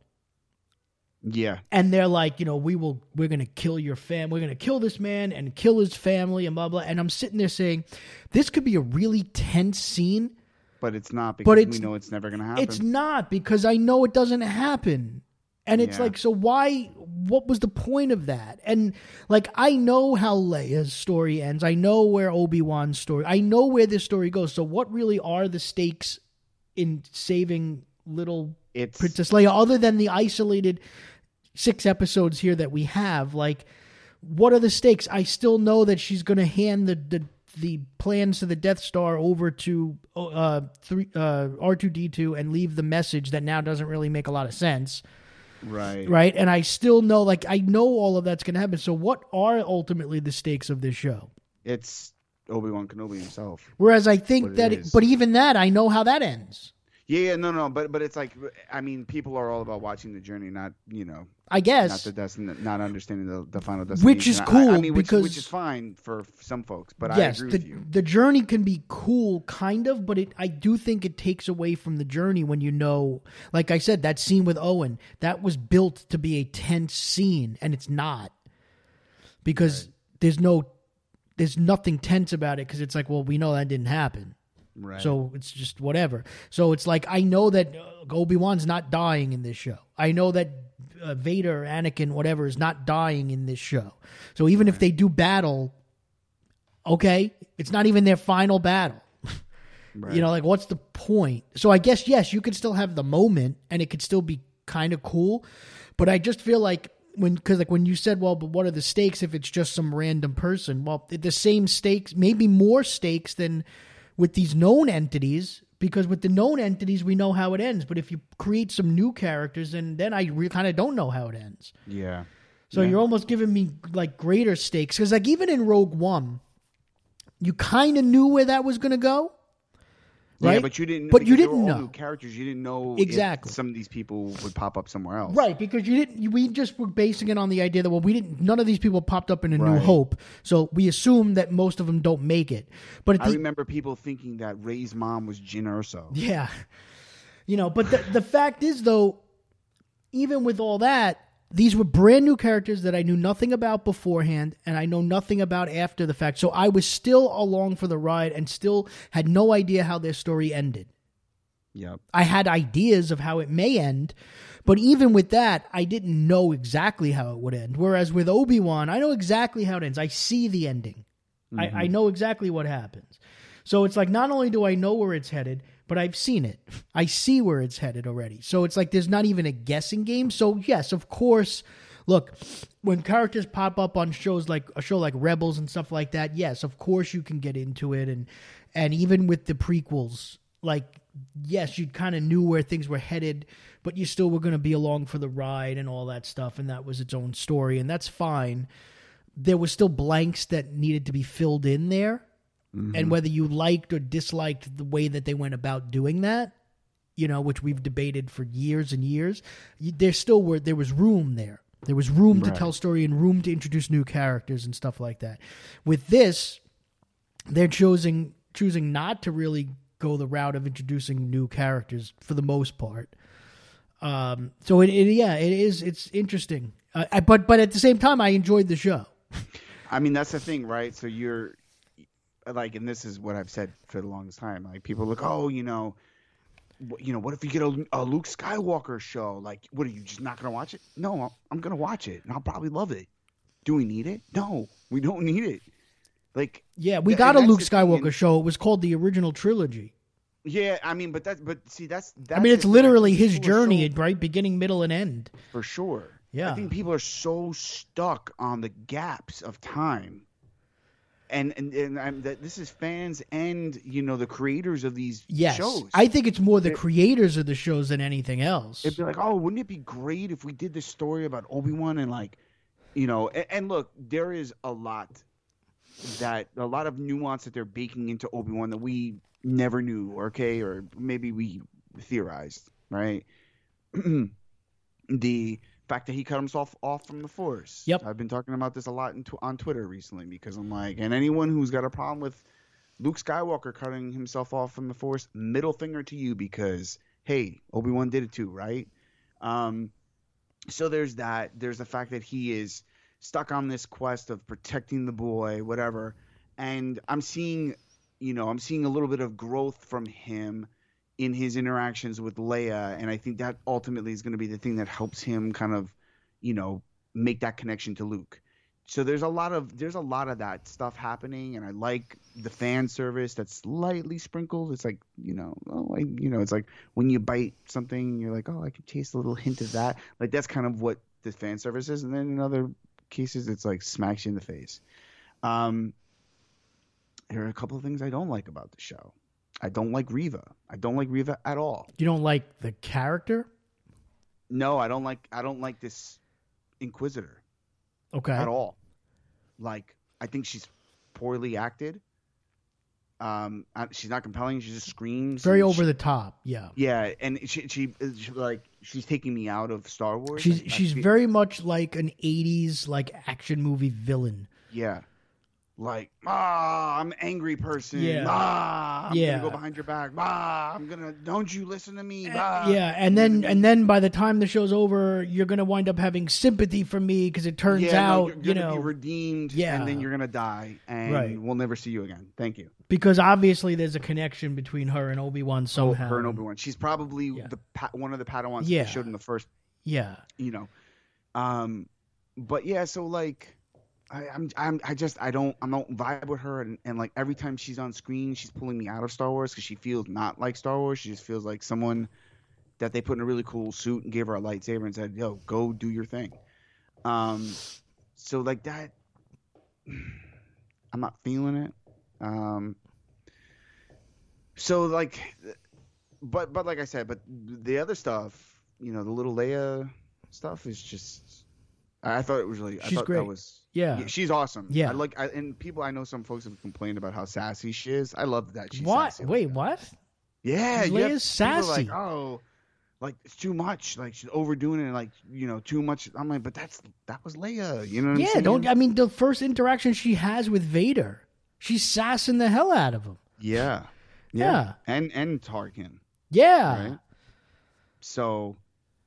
Yeah. And they're like, you know, we will, we're going to kill your fam, we're going to kill this man and kill his family and blah, blah. And I'm sitting there saying, this could be a really tense scene. But it's not because But it's- we know it's never going to happen. It's not, because I know it doesn't happen. And it's Yeah. like, so why, what was the point of that? And like, I know how Leia's story ends. I know where Obi-Wan's story, I know where this story goes. So what really are the stakes in saving little It's Princess Leia other than the isolated six episodes here that we have? Like, what are the stakes? I still know that she's going to hand the, the, the plans to the Death Star over to uh, three, uh, R two D two and leave the message that now doesn't really make a lot of sense. right. Right. And I still know, like, I know all of that's going to happen. So what are ultimately the stakes of this show? It's Obi-Wan Kenobi himself. Whereas I think What it that, it, is. but even that, I know how that ends. Yeah, yeah, no, no, but but it's like, I mean, people are all about watching the journey, not, you know, I not guess. the destin- not understanding the, the final destination. Which is I- I, cool mean, which, because- which is fine for some folks, but yes, I agree the, with you. the journey can be cool, kind of, but it, I do think it takes away from the journey when you know, like I said, that scene with Owen, that was built to be a tense scene, and it's not. Because Right. there's no, there's nothing tense about it, because it's like, well, we know that didn't happen. Right. So it's just whatever. So it's like, I know that uh, Obi-Wan's not dying in this show. I know that uh, Vader, Anakin, whatever, is not dying in this show. So even if they do battle, okay, it's not even their final battle. right. You know, like, what's the point? So I guess, yes, you could still have the moment, and it could still be kind of cool. But I just feel like, when, because like when you said, well, but what are the stakes if it's just some random person? Well, the same stakes, maybe more stakes than with these known entities, because with the known entities, we know how it ends. But if you create some new characters, and then I re- kind of don't know how it ends. yeah. So Yeah. you're almost giving me like greater stakes. Because like even in Rogue One, you kind of knew where that was going to go. Right? Yeah, but you didn't. But you because they didn't were all know. new characters. You didn't know Exactly. if some of these people would pop up somewhere else. Right, because you didn't. We just were basing it on the idea that well, we didn't. None of these people popped up in A New Right. Hope, so we assume that most of them don't make it. But at I the, remember people thinking that Ray's mom was Jyn Erso. yeah, you know. But the the fact is, though, even with all that, these were brand new characters that I knew nothing about beforehand, and I know nothing about after the fact. So I was still along for the ride, and still had no idea how their story ended. Yep. I had ideas of how it may end, but even with that, I didn't know exactly how it would end. Whereas with Obi-Wan, I know exactly how it ends. I see the ending. Mm-hmm. I, I know exactly what happens. So it's like, not only do I know where it's headed, but I've seen it. I see where it's headed already. So it's like there's not even a guessing game. So yes, of course, look, when characters pop up on shows like a show like Rebels and stuff like that, yes, of course you can get into it. And, and even with the prequels, like, yes, you kind of knew where things were headed, but you still were going to be along for the ride and all that stuff, and that was its own story, and that's fine. There were still blanks that needed to be filled in there, mm-hmm. and whether you liked or disliked the way that they went about doing that, you know, which we've debated for years and years, there still were there was room there. There was room right. to tell story and room to introduce new characters and stuff like that. With this, they're choosing choosing not to really go the route of introducing new characters for the most part. Um, so it, it, yeah, it is, it's interesting. Uh, I, but, but at the same time, I enjoyed the show. I mean, that's the thing, right? So you're like, and this is what I've said for the longest time. Like, people look, oh, you know, you know, what if you get a, a Luke Skywalker show? Like, what are you just not going to watch it? No, I'm going to watch it and I'll probably love it. Do we need it? No, we don't need it. Like, yeah, we got a Luke Skywalker show. It was called the original trilogy. Yeah, I mean, but that's but see, that's, that's I mean, it's literally his journey, so, right, beginning, middle, and end. For sure. Yeah, I think people are so stuck on the gaps of time, and and and I'm, that this is fans and you know the creators of these yes. shows. I think it's more the it, creators of the shows than anything else. It'd be like, oh, wouldn't it be great if we did this story about Obi-Wan and like, you know, and, and look, there is a lot. That a lot of nuance that they're baking into Obi-Wan that we never knew, okay, or maybe we theorized, right? The fact that he cut himself off from the Force. Yep. I've been talking about this a lot in tw- on Twitter recently because I'm like, and anyone who's got a problem with Luke Skywalker cutting himself off from the Force, middle finger to you because, hey, Obi-Wan did it too, right? Um, so there's that. There's the fact that he is stuck on this quest of protecting the boy, whatever. And I'm seeing, you know, I'm seeing a little bit of growth from him in his interactions with Leia. And I think that ultimately is going to be the thing that helps him kind of, you know, make that connection to Luke. So there's a lot of, there's a lot of that stuff happening. And I like the fan service that's slightly sprinkled. It's like, you know, oh, I, you know, it's like when you bite something, you're like, oh, I can taste a little hint of that. Like that's kind of what the fan service is. And then in other cases it's like smacks you in the face. Um, there are a couple of things I don't like about the show. I don't like Reva. I don't like Reva at all. You don't like the character? No, I don't like. I don't like this Inquisitor. Okay. At all. Like I think she's poorly acted. Um, she's not compelling. She just screams. Very over she, the top. Yeah. Yeah, and she, she, she like she's taking me out of Star Wars. She's I, she's I, very much like an eighties like action movie villain. Yeah. Like, ah, I'm an angry person. Yeah. Ah, I'm yeah. gonna go behind your back. Ah, I'm gonna. Don't you listen to me? Ah. Yeah, and then and then by the time the show's over, you're gonna wind up having sympathy for me because it turns yeah, out no, you're you gonna know be redeemed. Yeah. And then you're gonna die, and right. we'll never see you again. Thank you. Because obviously there's a connection between her and Obi-Wan somehow. Her and Obi-Wan. She's probably yeah. the one of the Padawans yeah. that showed in the first. Yeah. You know, um, but yeah, so like. I, I'm, I'm, I just, I don't, I don't vibe with her, and, and like every time she's on screen, she's pulling me out of Star Wars because she feels not like Star Wars. She just feels like someone that they put in a really cool suit and gave her a lightsaber and said, "Yo, go do your thing." Um, so like that, I'm not feeling it. Um, so like, but but like I said, but the other stuff, you know, the little Leia stuff is just. I thought it was really. She's I thought great. That was, yeah. yeah, she's awesome. Yeah, I like. I, and people, I know some folks have complained about how sassy she is. I love that she's what? sassy. Wait, like what? Yeah, you Leia's have sassy. people like, oh, like it's too much. Like she's overdoing it. Like you know, too much. I'm like, but that's that was Leia. You know what I'm Yeah, saying? don't. I mean, the first interaction she has with Vader, she's sassing the hell out of him. Yeah, Yeah. yeah, and and Tarkin. Yeah. Right? So,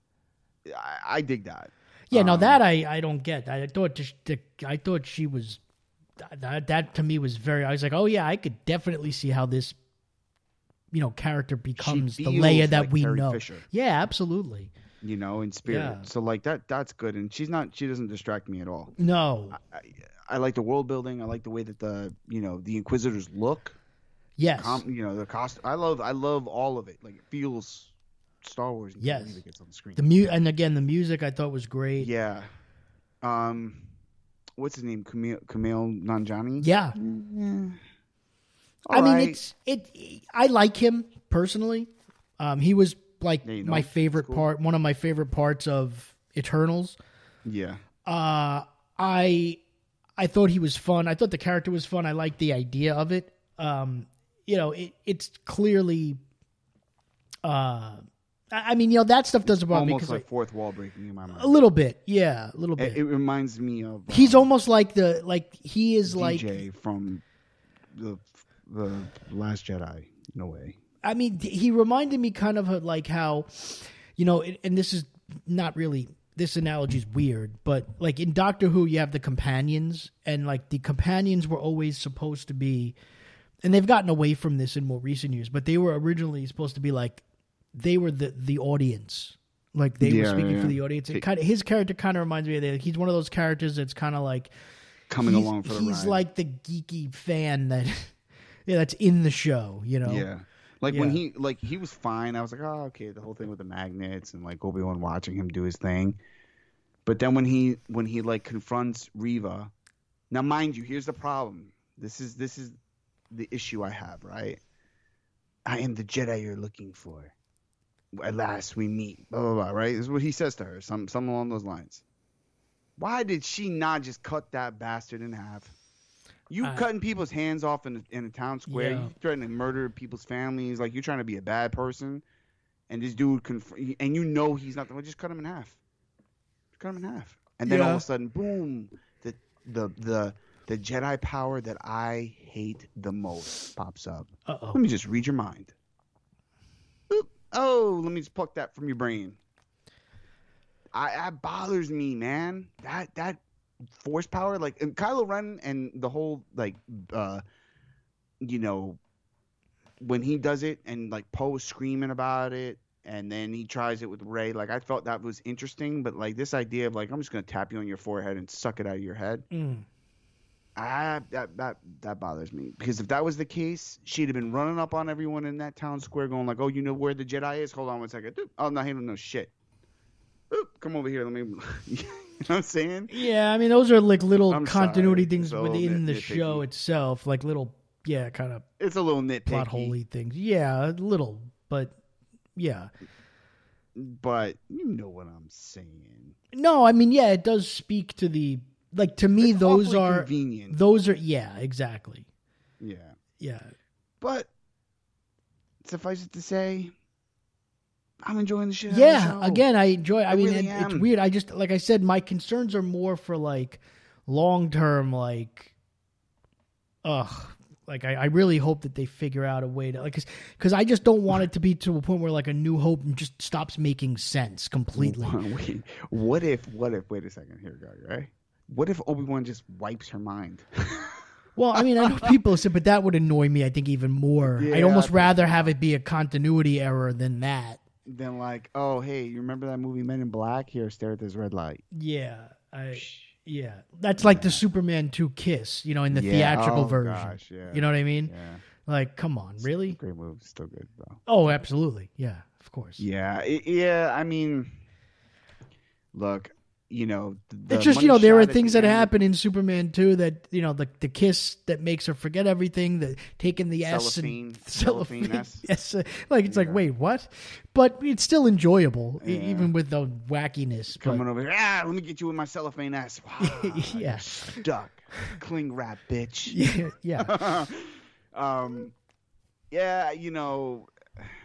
I, I dig that. Yeah, no, Um, that I, I don't get. I thought just the, I thought she was that, that to me was very. I was like, oh yeah, I could definitely see how this, you know, character becomes the feels Leia that like we Carrie know. Fisher. Yeah, absolutely. You know, in spirit. Yeah. So like that, that's good. And she's not. She doesn't distract me at all. No. I, I like the world building. I like the way that the you know the Inquisitors look. Yes. Com, you know the cost. I love. I love all of it. Like it feels Star Wars. Until Yes. it gets on the screen. The mu- and again the music I thought was great. Yeah. Um, what's his name? Kumail, Kumail Nanjiani. Yeah. All I mean, right. it's it. I like him personally. Um, he was like Yeah, you know, my it's favorite cool. part. One of my favorite parts of Eternals. Yeah. Uh, I I thought he was fun. I thought the character was fun. I liked the idea of it. Um, you know, it, it's clearly. Uh, I I mean, you know, that stuff doesn't bother me Almost because like fourth wall breaking in my mind. a little bit, yeah, a little bit. It, it reminds me of. He's um, almost like the like he is like. D J from the the Last Jedi. No way. I mean, he reminded me kind of like how, you know, and this is not really, this analogy is weird, but like in Doctor Who, you have the companions, and like the companions were always supposed to be, and they've gotten away from this in more recent years, but they were originally supposed to be like, they were the, the audience. Like they were Yeah, speaking yeah. for the audience. It kind of, his character kind of reminds me of that. He's one of those characters that's kind of like, Coming he's, along for the he's ride. like the geeky fan that, yeah, that's in the show, you know? Yeah. Like when Yeah. he like he was fine. I was like, oh, okay, the whole thing with the magnets and like Obi-Wan watching him do his thing. But then when he when he like confronts Reva, now mind you, here's the problem. This is this is the issue I have, right? I am the Jedi you're looking for. At last we meet. Blah blah blah. Right? This is what he says to her. Some some along those lines. Why did she not just cut that bastard in half? You Uh, cutting people's hands off in a, in a town square. Yeah. You threatening to murder people's families. Like you're trying to be a bad person. And this dude, conf- and you know he's not the one. Just cut him in half. Just cut him in half. And then all Yeah. of a sudden, boom! The the the the Jedi power that I hate the most pops up. Uh-oh. Let me just read your mind. Oop. Oh, let me just pluck that from your brain. I that bothers me, man. That that force power, like and Kylo Ren and the whole like uh you know when he does it and like Poe's screaming about it and then he tries it with Rey, like I felt that was interesting, but like this idea of like I'm just gonna tap you on your forehead and suck it out of your head, Mm. ah, that that that bothers me because if that was the case, she'd have been running up on everyone in that town square, going like, "Oh, you know where the Jedi is? Hold on one second. Doop. Oh, no, he don't know shit. Oop, come over here. Let me." You know what I'm saying? Yeah, I mean, those are like little I'm continuity sorry. things It's a little within nit- the nitpicky. show itself, like little, yeah, kind of It's a little nitpicky, plot holy things. Yeah, a little, but yeah. but you know what I'm saying. No, I mean, yeah, it does speak to the like to me. It's those awfully are convenient. those are yeah, exactly. Yeah, Yeah, but suffice it to say, I'm enjoying the shit. out yeah. of the show. Again, I enjoy. I, I mean, really it, it's am. weird. I just like I said, my concerns are more for like long term, like, ugh. Like I, I really hope that they figure out a way to like, because I just don't want it to be to a point where like a New Hope just stops making sense completely. Wait, what if? What if? Wait a second. Here we go. Right? What if Obi-Wan just wipes her mind? Well, I mean, I know people said, but that would annoy me. I think even more. I'd Yeah, almost I rather have it be a continuity error than that. Then like, oh hey, you remember that movie Men in Black? Here, stare at this red light. Yeah, I yeah. That's like the Superman two kiss, you know, in the Yeah, theatrical oh, version. gosh, yeah. You know what I mean? Yeah, Like, come on, really? great movie, still good though. Oh, absolutely. Yeah, of course. Yeah, it, yeah. I mean, look, you know, the It's just, money you know, there shot are at things the that end- happen in Superman two that, you know, the the kiss that makes her forget everything, the taking the S Cellophane- and cellophane S. Yes, uh, like it's like, Yeah. wait, what? But it's still enjoyable, e- Yeah. even with the wackiness. but- coming over here. Ah, let me get you with my cellophane ass. Wow, Yeah. you're stuck. Cling wrap, bitch. yeah, yeah. um, yeah, you know,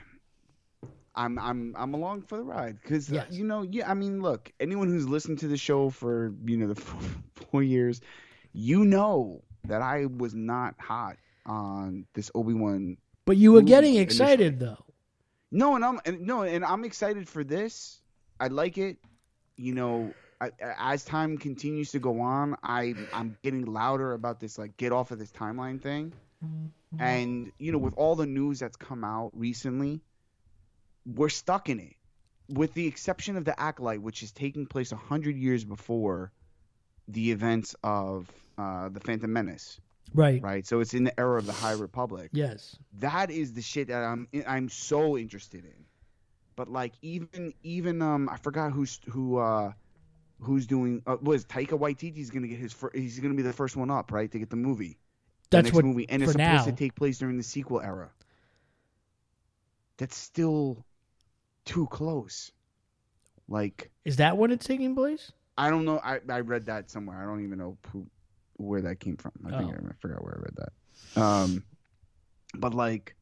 I'm I'm I'm along for the ride because Yes. uh, you know yeah I mean look, anyone who's listened to the show for you know the four, four years, you know that I was not hot on this Obi-Wan. But you were movie getting initially. excited though. No, and I'm and, no, and I'm excited for this. I like it. You know, I, as time continues to go on, I I'm getting louder about this like get off of this timeline thing. And you know, with all the news that's come out recently, we're stuck in it. With the exception of the Acolyte, which is taking place a hundred years before the events of uh, the Phantom Menace. Right. Right. So it's in the era of the High Republic. Yes. That is the shit that I'm I'm so interested in. But like even even um I forgot who's who uh who's doing uh, was Taika Waititi's gonna get his fir- he's gonna be the first one up, right, to get the movie. The That's next what movie, and for it's supposed now. to take place during the sequel era. That's still too close. Like Is that when it's taking place? I don't know. I, I read that somewhere. I don't even know who, where that came from. I think Oh. I, I forgot where I read that. Um, but like,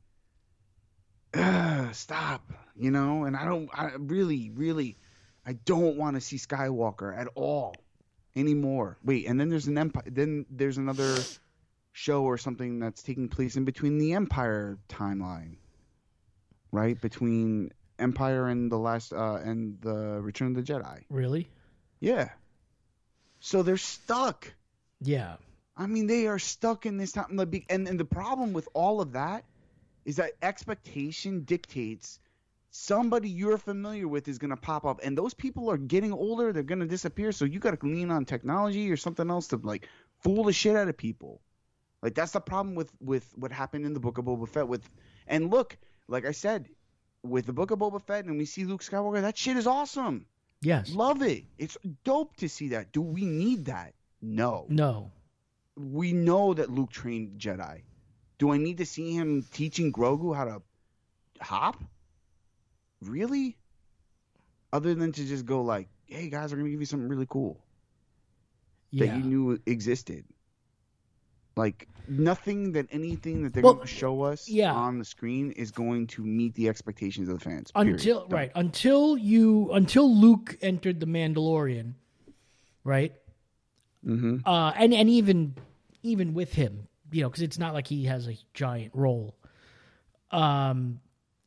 uh, stop. You know, and I don't. I really, really, I don't want to see Skywalker at all anymore. Wait, and then there's an empire. Then there's another show or something that's taking place in between the Empire timeline, right? Between Empire and the last uh, and the Return of the Jedi. Really? Yeah. So they're stuck. Yeah. I mean, they are stuck in this time. And, and the problem with all of that is that expectation dictates somebody you're familiar with is going to pop up. And those people are getting older. They're going to disappear. So you got to lean on technology or something else to, like, fool the shit out of people. Like, that's the problem with, with what happened in the Book of Boba Fett. With, and look, like I said, with the Book of Boba Fett and we see Luke Skywalker, that shit is awesome. Yes. Love it. It's dope to see that. Do we need that? No. No. We know that Luke trained Jedi. Do I need to see him teaching Grogu how to hop? Really? Other than to just go like, hey guys, we're going to give you something really cool Yeah. that you knew existed. Like, nothing that anything that they're Well, going to show us yeah. on the screen is going to meet the expectations of the fans. Period. Until Done. right, until you until Luke entered the Mandalorian, right? Mm-hmm. Uh, and and even even with him, you know, because it's not like he has a giant role. Um,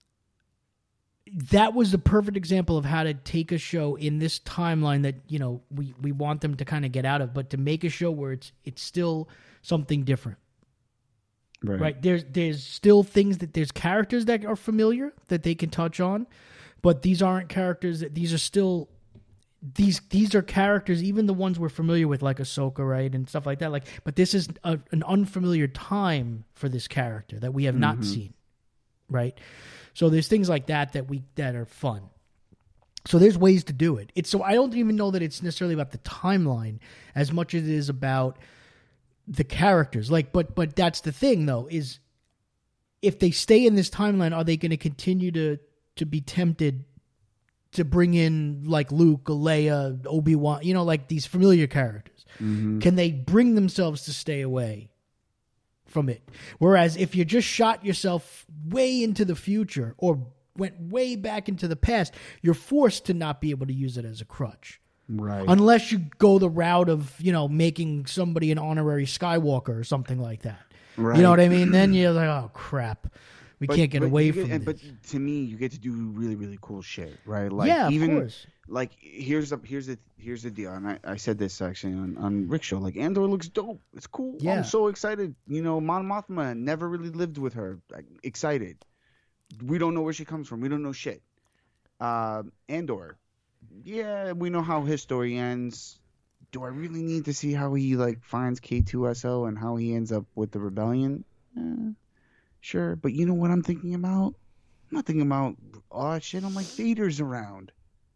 that was the perfect example of how to take a show in this timeline that you know we we want them to kind of get out of, but to make a show where it's it's still something different. Right. Right. There's there's still things that there's characters that are familiar that they can touch on, but these aren't characters that these are still these these are characters, even the ones we're familiar with, like Ahsoka, right, and stuff like that. Like, but this is a, an unfamiliar time for this character that we have not Mhm. seen, right? So there's things like that that we that are fun. So there's ways to do it. It's so I don't even know that it's necessarily about the timeline as much as it is about the characters. Like, but but that's the thing though, is if they stay in this timeline, are they going to continue to to be tempted to bring in like Luke, Leia, Obi-Wan, you know, like these familiar characters? Mm-hmm. Can they bring themselves to stay away from it? Whereas if you just shot yourself way into the future or went way back into the past, you're forced to not be able to use it as a crutch. Right. Unless you go the route of, you know, making somebody an honorary Skywalker or something like that. Right. You know what I mean? Then you're like, oh, crap. We But- can't get but away you from get, this. But to me, you get to do really, really cool shit, right? Like yeah, of even course. like here's the here's the here's the deal, and I, I said this actually on on Rick's show. Like Andor looks dope. It's cool. Yeah. I'm so excited. You know, Mon Mothma never really lived with her. Like, excited. We don't know where she comes from. We don't know shit. Uh, Andor. Yeah, we know how his story ends. Do I really need to see how he like finds K two S O and how he ends up with the rebellion? Eh, sure, but you know what I'm thinking about? I'm not thinking about all that shit. I'm like, Vader's around.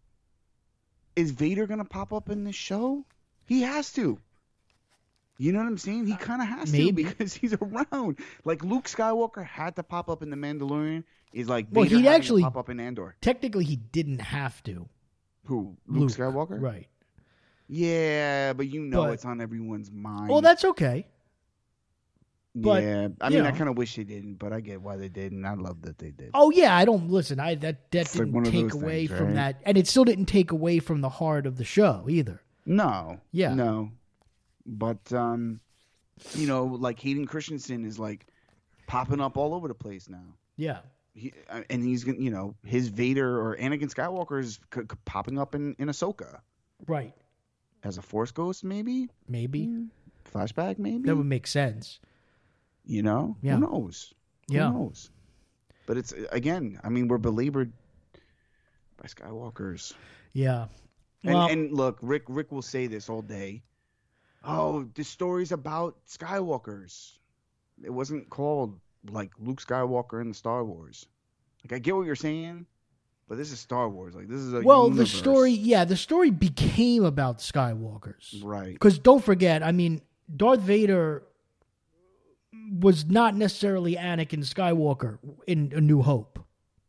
Is Vader gonna pop up in this show? He has to. You know what I'm saying? He kind of has Maybe. to because he's around. Like Luke Skywalker had to pop up in the Mandalorian. Is like Well, Vader he'd having actually- to pop up in Andor. Technically, he didn't have to. Who? Luke, Skywalker? Right. Yeah, but you know But- it's on everyone's mind. Well, that's okay. But, yeah, I you mean, I know. kind of wish they didn't, but I get why they did, and I love that they did. Oh yeah, I don't listen. I that that It's like didn't one of take those away things, from right? that, and it still didn't take away from the heart of the show either. No, Yeah. no, but um, you know, like Hayden Christensen is like popping up all over the place now. Yeah, He, uh, and he's gonna, you know, his Vader or Anakin Skywalker is c- c- popping up in in Ahsoka right. as a Force ghost, maybe Maybe flashback, maybe that would make sense. you know, Yeah. who knows? Yeah. Who knows? But it's again, I mean, we're belabored by Skywalkers. Yeah. And, Well, and look, Rick Rick will say this all day. Oh, this story's about Skywalkers. It wasn't called like Luke Skywalker in the Star Wars. Like I get what you're saying, but this is Star Wars. Like this is a well, universe. the story, yeah, the story became about Skywalkers. right? Because don't forget, I mean, Darth Vader was not necessarily Anakin Skywalker in A New Hope.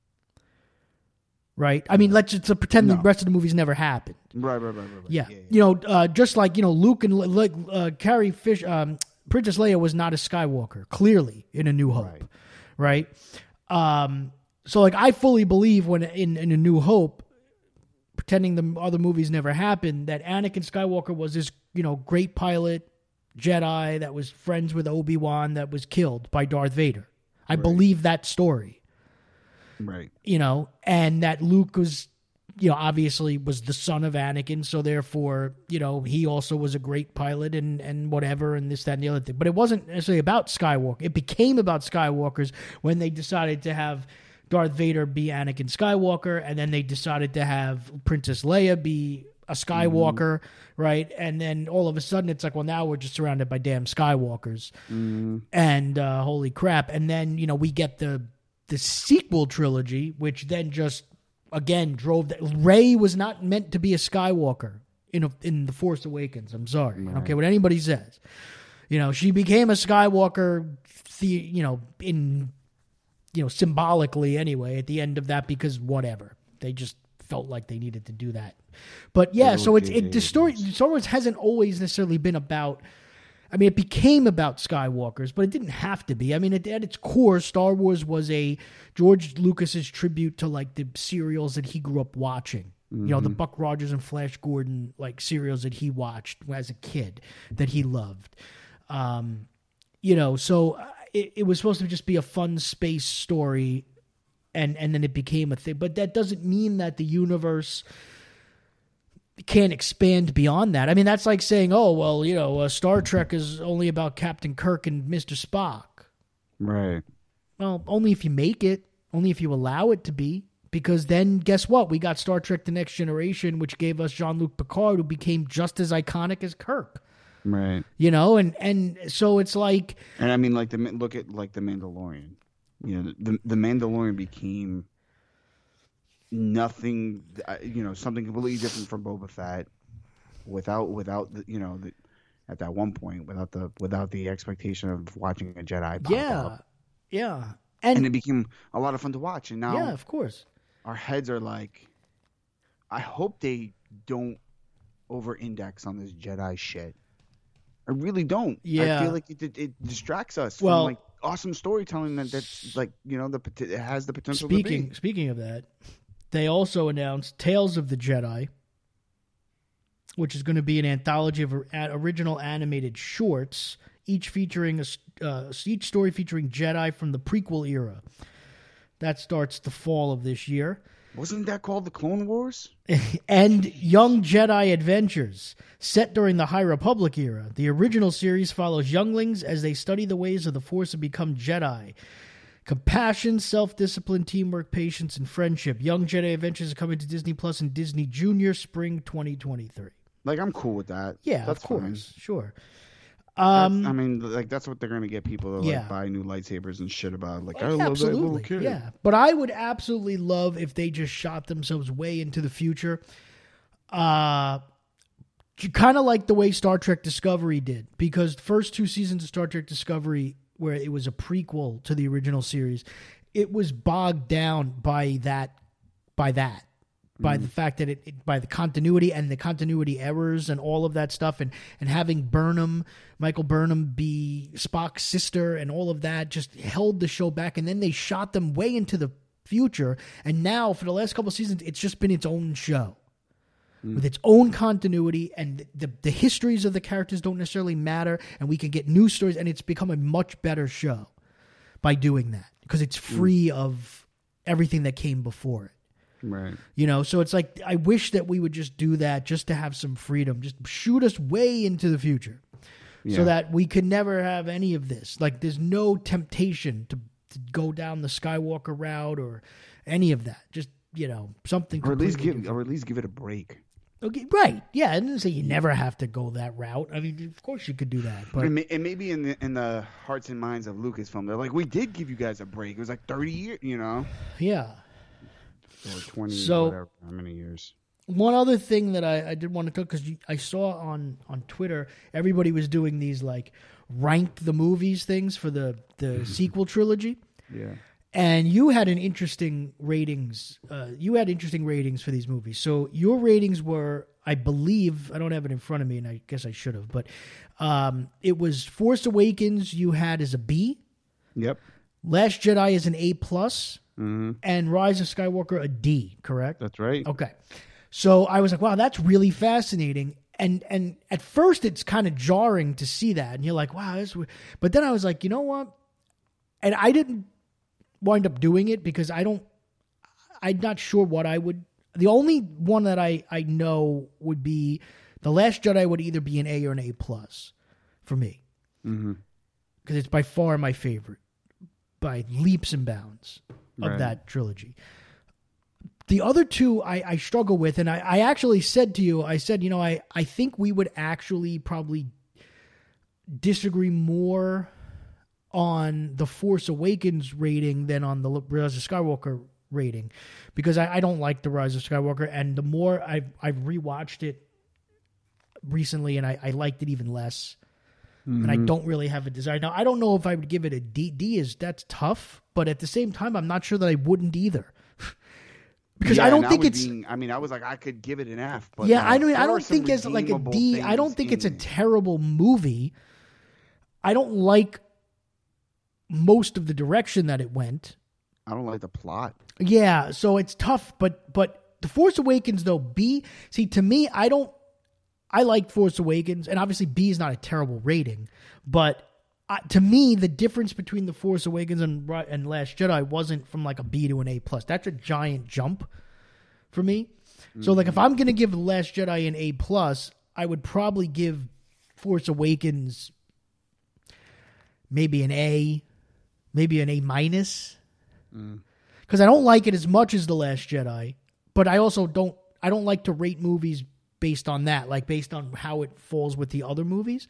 Right? I mean, let's just pretend No. the rest of the movies never happened. Right, right, right, right. right. Yeah. yeah, yeah. You know, uh, just like, you know, Luke and like uh, Carrie Fish, um, Princess Leia was not a Skywalker, clearly, in A New Hope. Right. right? Um, so, like, I fully believe when in, in A New Hope, pretending the other movies never happened, that Anakin Skywalker was this, you know, great pilot, Jedi that was friends with Obi-Wan that was killed by Darth Vader. I Right. believe that story, Right. you know, and that Luke was, you know, obviously was the son of Anakin, so therefore, you know, he also was a great pilot and, and whatever, and this, that, and the other thing. But it wasn't necessarily about Skywalker. It became about Skywalkers when they decided to have Darth Vader be Anakin Skywalker, and then they decided to have Princess Leia be a Skywalker, mm-hmm. right? And then all of a sudden it's like, well, now we're just surrounded by damn Skywalkers. Mm-hmm. And uh, holy crap. And then, you know, we get the the sequel trilogy, which then just, again, drove that. Rey was not meant to be a Skywalker in a, in The Force Awakens. I'm sorry. I don't care what anybody says. You know, she became a Skywalker, the, you know, in, you know, symbolically anyway, at the end of that, because whatever. They just felt like they needed to do that. But yeah, so it's it the story Star Wars hasn't always necessarily been about, I mean, it became about Skywalkers, but it didn't have to be. I mean, at, at its core, Star Wars was a George Lucas's tribute to like the serials that he grew up watching. Mm-hmm. You know, the Buck Rogers and Flash Gordon like serials that he watched as a kid that he loved. Um, you know, so it, it was supposed to just be a fun space story, and and then it became a thing. But that doesn't mean that the universe can't expand beyond that. I mean, that's like saying, oh, well, you know, uh, Star Trek is only about Captain Kirk and Mister Spock. Right. Well, only if you make it, only if you allow it to be. Because then, guess what? We got Star Trek The Next Generation, which gave us Jean-Luc Picard, who became just as iconic as Kirk. Right. You know, and, and so it's like... And I mean, like, the look at, like, The Mandalorian. You know, the the Mandalorian became nothing, you know, something completely different from Boba Fett, without without the, you know, the, at that one point, without the without the expectation of watching a Jedi pop yeah, up. yeah, And, and, it became a lot of fun to watch. And now, yeah, of course. our heads are like, I hope they don't over-index on this Jedi shit. I really don't. Yeah. I feel like it, it, it distracts us Well, from like awesome storytelling that that's like, you know, the pot- it has the potential Speaking to be. speaking of that, they also announced Tales of the Jedi, which is going to be an anthology of original animated shorts, each featuring a uh, each story featuring Jedi from the prequel era. That starts the fall of this year. Wasn't that called the Clone Wars? And Young Jedi Adventures, set during the High Republic era. The original series follows younglings as they study the ways of the Force and become Jedi. Compassion, self-discipline, teamwork, patience, and friendship. Young Jedi Adventures are coming to Disney Plus and Disney Junior spring twenty twenty-three. Like, I'm cool with that. Yeah, that's of course, fine. sure. That's- Um, I mean, like that's what they're gonna get people to yeah. like buy new lightsabers and shit about. Like, Oh, I love that little absolutely, kid. yeah. But I would absolutely love if they just shot themselves way into the future. Uh, kind of like the way Star Trek Discovery did, because the first two seasons of Star Trek Discovery, where it was a prequel to the original series, it was bogged down by that, by that, by Mm. the fact that it, it by the continuity and the continuity errors and all of that stuff, and and having Burnham, Michael Burnham, be Spock's sister and all of that just held the show back. And then they shot them way into the future, and now for the last couple of seasons, it's just been its own show. With its own continuity, and the the histories of the characters don't necessarily matter, and we can get new stories, and it's become a much better show by doing that because it's free mm. of everything that came before it. Right. You know, so it's like I wish that we would just do that just to have some freedom, just shoot us way into the future, yeah. so that we could never have any of this. Like, there's no temptation to, to go down the Skywalker route or any of that. Just, you know, something, or at least give, different. or at least give it a break. Okay, right. Yeah, I didn't say you never have to go that route. I mean, of course you could do that. But and, may, and maybe in the in the hearts and minds of Lucasfilm, they're like, we did give you guys a break. It was like thirty years, you know? Yeah. Or twenty, so, whatever, how many years. One other thing that I, I did want to talk, because I saw on, on Twitter, everybody was doing these, like, rank the movies things for the, the sequel trilogy. Yeah. And you had an interesting ratings. Uh, you had interesting ratings for these movies. So your ratings were, I believe, I don't have it in front of me, and I guess I should have, but um, it was Force Awakens you had as a B. Yep. Last Jedi is an A plus, mm-hmm. and Rise of Skywalker a D. Correct? That's right. Okay. So I was like, wow, that's really fascinating. And and at first it's kind of jarring to see that, and you're like, wow, that's weird. But then I was like, you know what? And I didn't wind up doing it because I don't, I'm not sure what I would, the only one that I, I know would be The Last Jedi would either be an A or an A plus for me. Mm-hmm. Because it's by far my favorite, by leaps and bounds of Right. that trilogy. The other two I, I struggle with, and I, I actually said to you, I said, you know, I, I think we would actually probably disagree more on the Force Awakens rating than on the Rise of Skywalker rating, because I, I don't like the Rise of Skywalker, and the more I've I've rewatched it recently, and I, I liked it even less, mm-hmm. and I don't really have a desire. Now I don't know if I would give it a D. D is that's tough, but at the same time, I'm not sure that I wouldn't either. Because yeah, I don't and think I it's. Being, I mean, I was like, I could give it an F, but yeah, like, I don't. there I are don't some think it's like a redeemable D. I don't think things it's a in- terrible movie. I don't like most of the direction that it went. I don't like the plot. Yeah, so it's tough, but but The Force Awakens though, B, see, to me, I don't I like Force Awakens, and obviously B is not a terrible rating, but uh, to me the difference between The Force Awakens and Ri- and Last Jedi wasn't from like a B to an A plus. That's a giant jump for me. Mm-hmm. So like if I'm going to give The Last Jedi an A plus, I would probably give Force Awakens maybe an A, maybe an A minus. Mm. Because I don't like it as much as The Last Jedi, but I also don't I don't like to rate movies based on that, like based on how it falls with the other movies.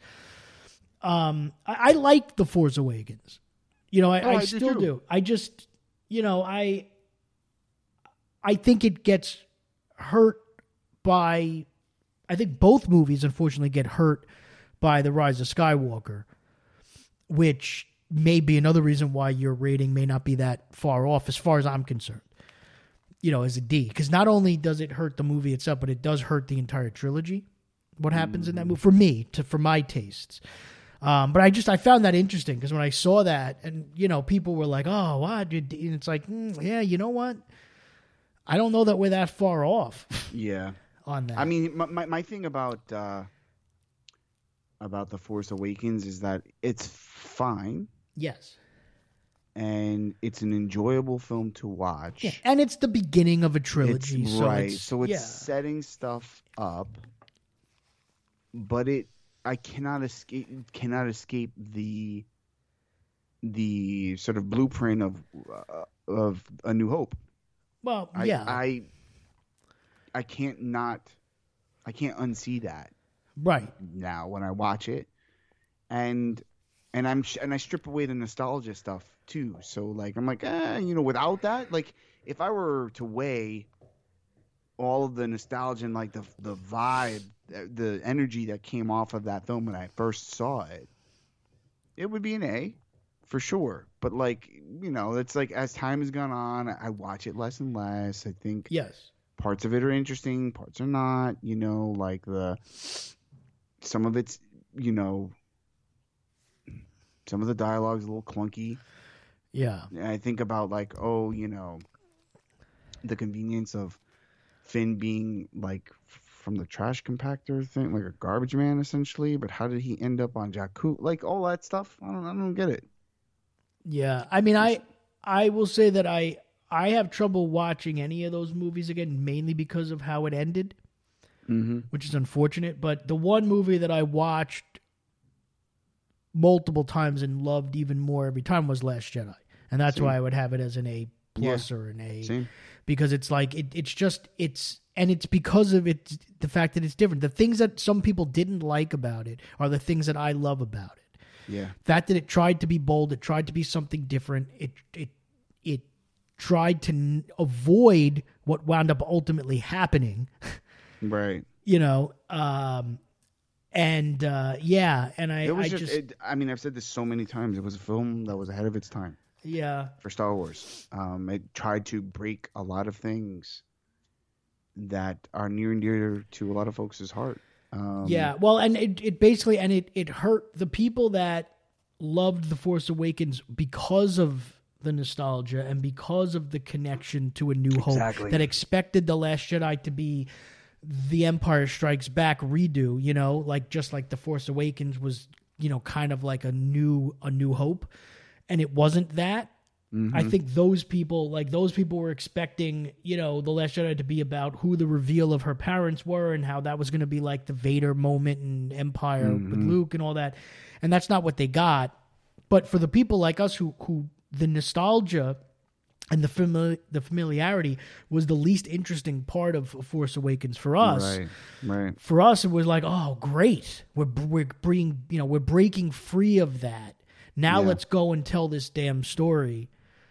Um, I, I like The Force Awakens. You know, I, Oh, I I do still too. do. I just, you know, I I think it gets hurt by, I think both movies unfortunately get hurt by The Rise of Skywalker, which may be another reason why your rating may not be that far off as far as I'm concerned, you know, as a D. Because not only does it hurt the movie itself, but it does hurt the entire trilogy, what happens in that movie, for me, to for my tastes. Um, but I just, I found that interesting, because when I saw that, and, you know, people were like, oh, what? And it's like, mm, yeah, you know what? I don't know that we're that far off Yeah. on that. I mean, my my, my thing about uh, about The Force Awakens is that it's fine yes. and it's an enjoyable film to watch. Yeah, and it's the beginning of a trilogy. It's so right. It's, so it's yeah. setting stuff up, but it I cannot escape cannot escape the the sort of blueprint of uh, of A New Hope. Well, I, yeah. I I can't not I can't unsee that right. now when I watch it, and and I'm and I strip away the nostalgia stuff too. So like I'm like, eh, you know, without that, like if I were to weigh all of the nostalgia and like the the vibe, the energy that came off of that film when I first saw it, it would be an A for sure. But like, you know, it's like as time has gone on, I watch it less and less. I think Yes. parts of it are interesting, parts are not. You know, like the some of it's, you know, some of the dialogue's a little clunky. Yeah. And I think about like, oh, you know, the convenience of Finn being like from the trash compactor thing, like a garbage man essentially. But how did he end up on Jakku? Like all that stuff. I don't, I don't get it. Yeah, I mean, I I will say that I I have trouble watching any of those movies again, mainly because of how it ended, Mm-hmm. which is unfortunate. But the one movie that I watched multiple times and loved even more every time was Last Jedi, and that's Same. why I would have it as an A plus Yeah. or an A, Same. because it's like it, it's just it's and it's because of it the fact that it's different. The things that some people didn't like about it are the things that I love about it. Yeah. The fact that it tried to be bold, it tried to be something different. It it it tried to n- avoid what wound up ultimately happening. Right. You know, um, and uh, yeah, and I It was I just, just, it, I mean, I've said this so many times. It was a film that was ahead of its time yeah. for Star Wars. Um, it tried to break a lot of things that are near and dear to a lot of folks' heart. Um, Yeah, well, and it, it basically, and it, it hurt the people that loved The Force Awakens because of the nostalgia and because of the connection to A New Hope, Exactly. that expected The Last Jedi to be the Empire Strikes Back redo, you know, like just like The Force Awakens was, you know, kind of like a new A New Hope, and it wasn't that. Mm-hmm. I think those people, like those people were expecting, you know, The Last Jedi to be about who the reveal of her parents were and how that was going to be like the Vader moment in Empire Mm-hmm. with Luke and all that. And that's not what they got. But for the people like us who, who the nostalgia and the famili- the familiarity was the least interesting part of Force Awakens for us. Right. Right. For us, it was like, oh, great. We're, we're bringing, you know, we're breaking free of that. Now Yeah. let's go and tell this damn story.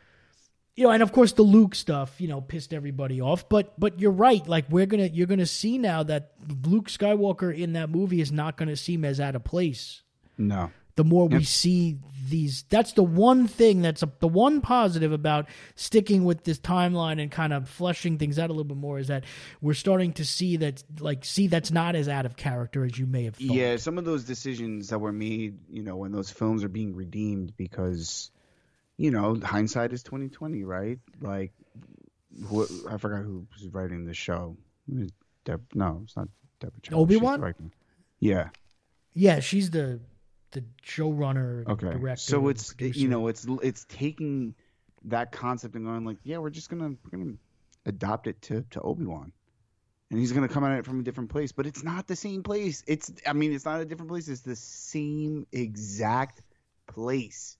You know, and of course the Luke stuff, you know, pissed everybody off. But but you're right. Like we're gonna you're gonna see now that Luke Skywalker in that movie is not gonna seem as out of place. No. The more we Yep. see these, that's the one thing that's a, the one positive about sticking with this timeline and kind of fleshing things out a little bit more is that we're starting to see that, like, see that's not as out of character as you may have thought. Yeah, some of those decisions that were made, you know, when those films are being redeemed because, you know, hindsight is twenty twenty, right? Like, who, I forgot who was writing the show. Deb, no, it's not Deborah Chow. Obi-Wan? She's writing- Yeah. Yeah, she's the the showrunner, Okay. director. So it's producer. you know it's it's taking that concept and going like, yeah, we're just gonna we're gonna adopt it to to Obi-Wan, and he's gonna come at it from a different place, but it's not the same place. It's I mean it's not a different place. It's the same exact place.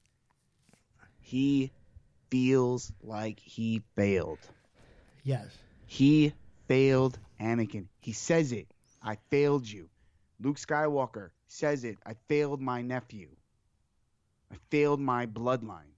He feels like he failed. yes. He failed Anakin. He says it. I failed you. Luke Skywalker says it. I failed my nephew. I failed my bloodline.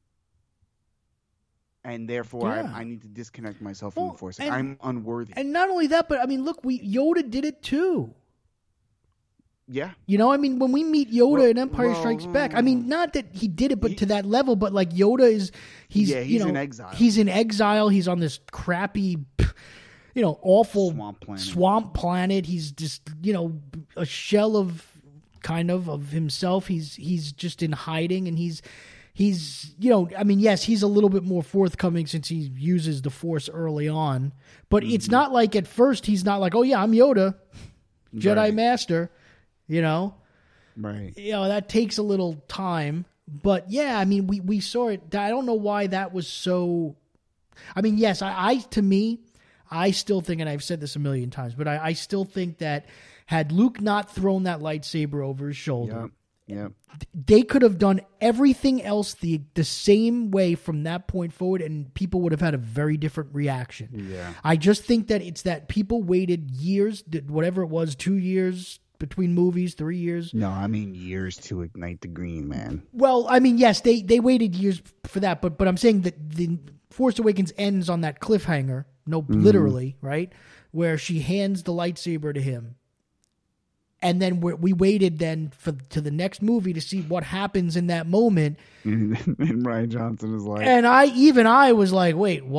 And therefore, Yeah. I, I need to disconnect myself Well, from the Force. and- I'm unworthy. And not only that, but I mean, look, we Yoda did it too. yeah. You know, I mean, when we meet Yoda Well- in Empire well, Strikes Back, I mean, not that he did it, but to that level. But like Yoda is, he's Yeah, you he's know, in exile. He's in exile. He's on this crappy, you know, awful Swamp planet. swamp planet. He's just, you know, a shell of kind of of himself. He's he's just in hiding, and he's he's you know, I mean, yes, he's a little bit more forthcoming since he uses the Force early on, but it's Mm-hmm. not like at first he's not like, oh yeah, I'm Yoda, Jedi Right. Master, you know. Right. You know, that takes a little time, but yeah, I mean, we, we saw it. I don't know why that was so. I mean, yes, I, I to me, I still think, and I've said this a million times, but I, I still think that had Luke not thrown that lightsaber over his shoulder, Yep. Yep. they could have done everything else the the same way from that point forward, and people would have had a very different reaction. Yeah. I just think that it's that people waited years, did whatever it was, two years between movies, three years. No, I mean years to ignite the green, man. Well, I mean, yes, they, they waited years for that, but but I'm saying that the Force Awakens ends on that cliffhanger, no, literally, right, where she hands the lightsaber to him, and then we we waited then for to the next movie to see what happens in that moment, And Ryan Johnson is like, and I even I was like, wait, what?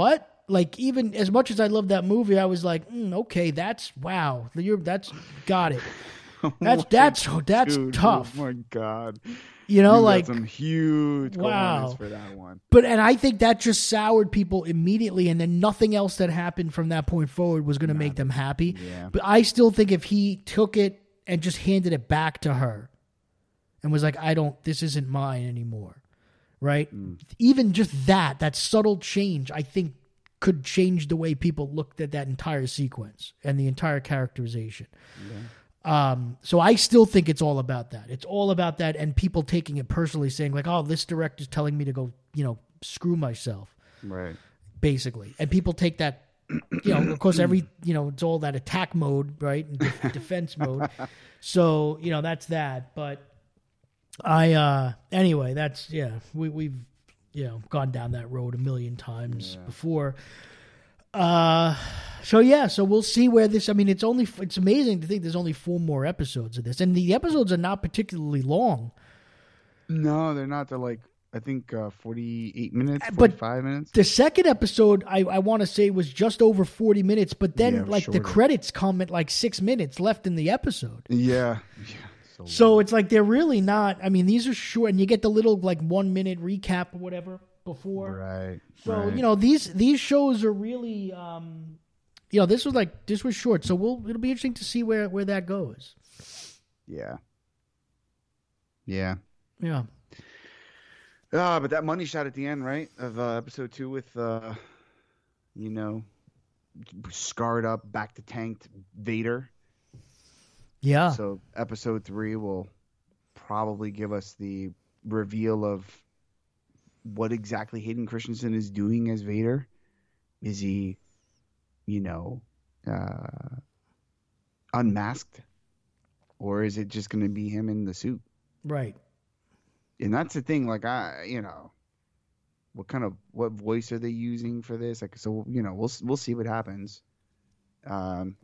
like, even as much as I love that movie, I was like, mm, okay, that's wow. You're that's got it. That's that's that's Dude, tough. Oh my God. You know, You got like some huge wow. cojones for that one. But and I think that just soured people immediately, and then nothing else that happened from that point forward was going to make them happy. Yeah. But I still think if he took it and just handed it back to her and was like, I don't, this isn't mine anymore, right? Mm. Even just that, that subtle change, I think could change the way people looked at that entire sequence and the entire characterization. Yeah. Um, so I still think it's all about that. It's all about that, and people taking it personally, saying like, "Oh, this director's telling me to go, you know, screw myself," right? Basically, and people take that, you know, of course, every, you know, it's all that attack mode, right, and de- defense mode. So you know, that's that. But I, uh, anyway, that's yeah, we we've you know gone down that road a million times yeah. before. Uh, so yeah, so we'll see where this, I mean, it's only, it's amazing to think there's only four more episodes of this, and the episodes are not particularly long. No, they're not. They're like, I think, uh, forty-eight minutes, forty-five but minutes. The second episode, I, I want to say, was just over forty minutes, but then yeah, like shorter. the credits come at like six minutes left in the episode. Yeah. yeah so so it's like, they're really not, I mean, these are short, and you get the little like one minute recap or whatever before. Right. So, right. you know, these these shows are really, um, you know, this was like, this was short. So we'll, it'll be interesting to see where, where that goes. Yeah. Yeah. Yeah. Ah, uh, but that money shot at the end, right, of uh, episode two with, uh, you know, scarred up, back to tanked Vader. Yeah. So episode three will probably give us the reveal of what exactly Hayden Christensen is doing as Vader. Is he, you know, uh, unmasked? Or is it just going to be him in the suit? Right. And that's the thing, like, I, you know, what kind of, what voice are they using for this? Like, so, you know, we'll, we'll see what happens. Um,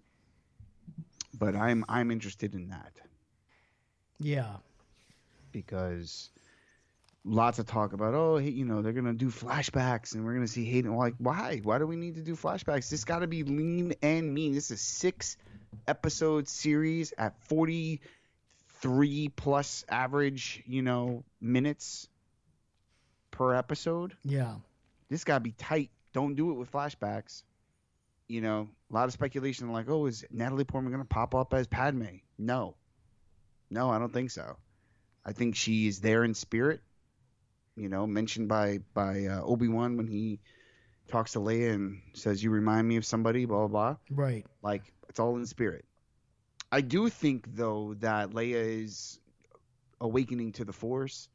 but I'm, I'm interested in that. Yeah. Because lots of talk about, oh, hey, you know, they're going to do flashbacks and we're going to see Hayden. Like, why? Why do we need to do flashbacks? This got to be lean and mean. This is a six episode series at forty-three plus average, you know, minutes per episode. Yeah. This got to be tight. Don't do it with flashbacks. You know, a lot of speculation like, oh, is Natalie Portman going to pop up as Padme? No. No, I don't think so. I think she is there in spirit. You know, mentioned by by uh, Obi-Wan when he talks to Leia and says, "You remind me of somebody," blah, blah, blah. Right. Like, it's all in spirit. I do think, though, that Leia is awakening to the Force,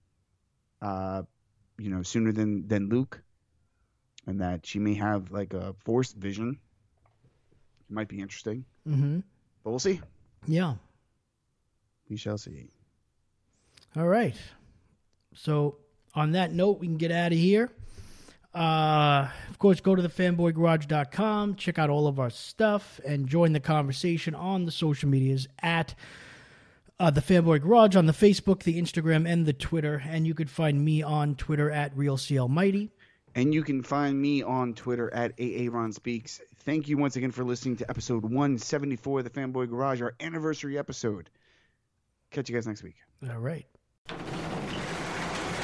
uh, you know, sooner than, than Luke, and that she may have, like, a Force vision. It might be interesting. Mm-hmm. But we'll see. Yeah. We shall see. All right. So, on that note, we can get out of here. Uh, of course, go to the fanboy garage dot com, check out all of our stuff, and join the conversation on the social medias at uh, the Fanboy Garage on the Facebook, the Instagram, and the Twitter. And you could find me on Twitter at RealCLMighty. And you can find me on Twitter at AARonSpeaks. Thank you once again for listening to episode one seventy-four of the Fanboy Garage, our anniversary episode. Catch you guys next week. All right.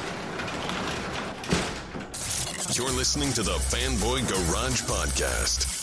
You're listening to the Fanboy Garage Podcast.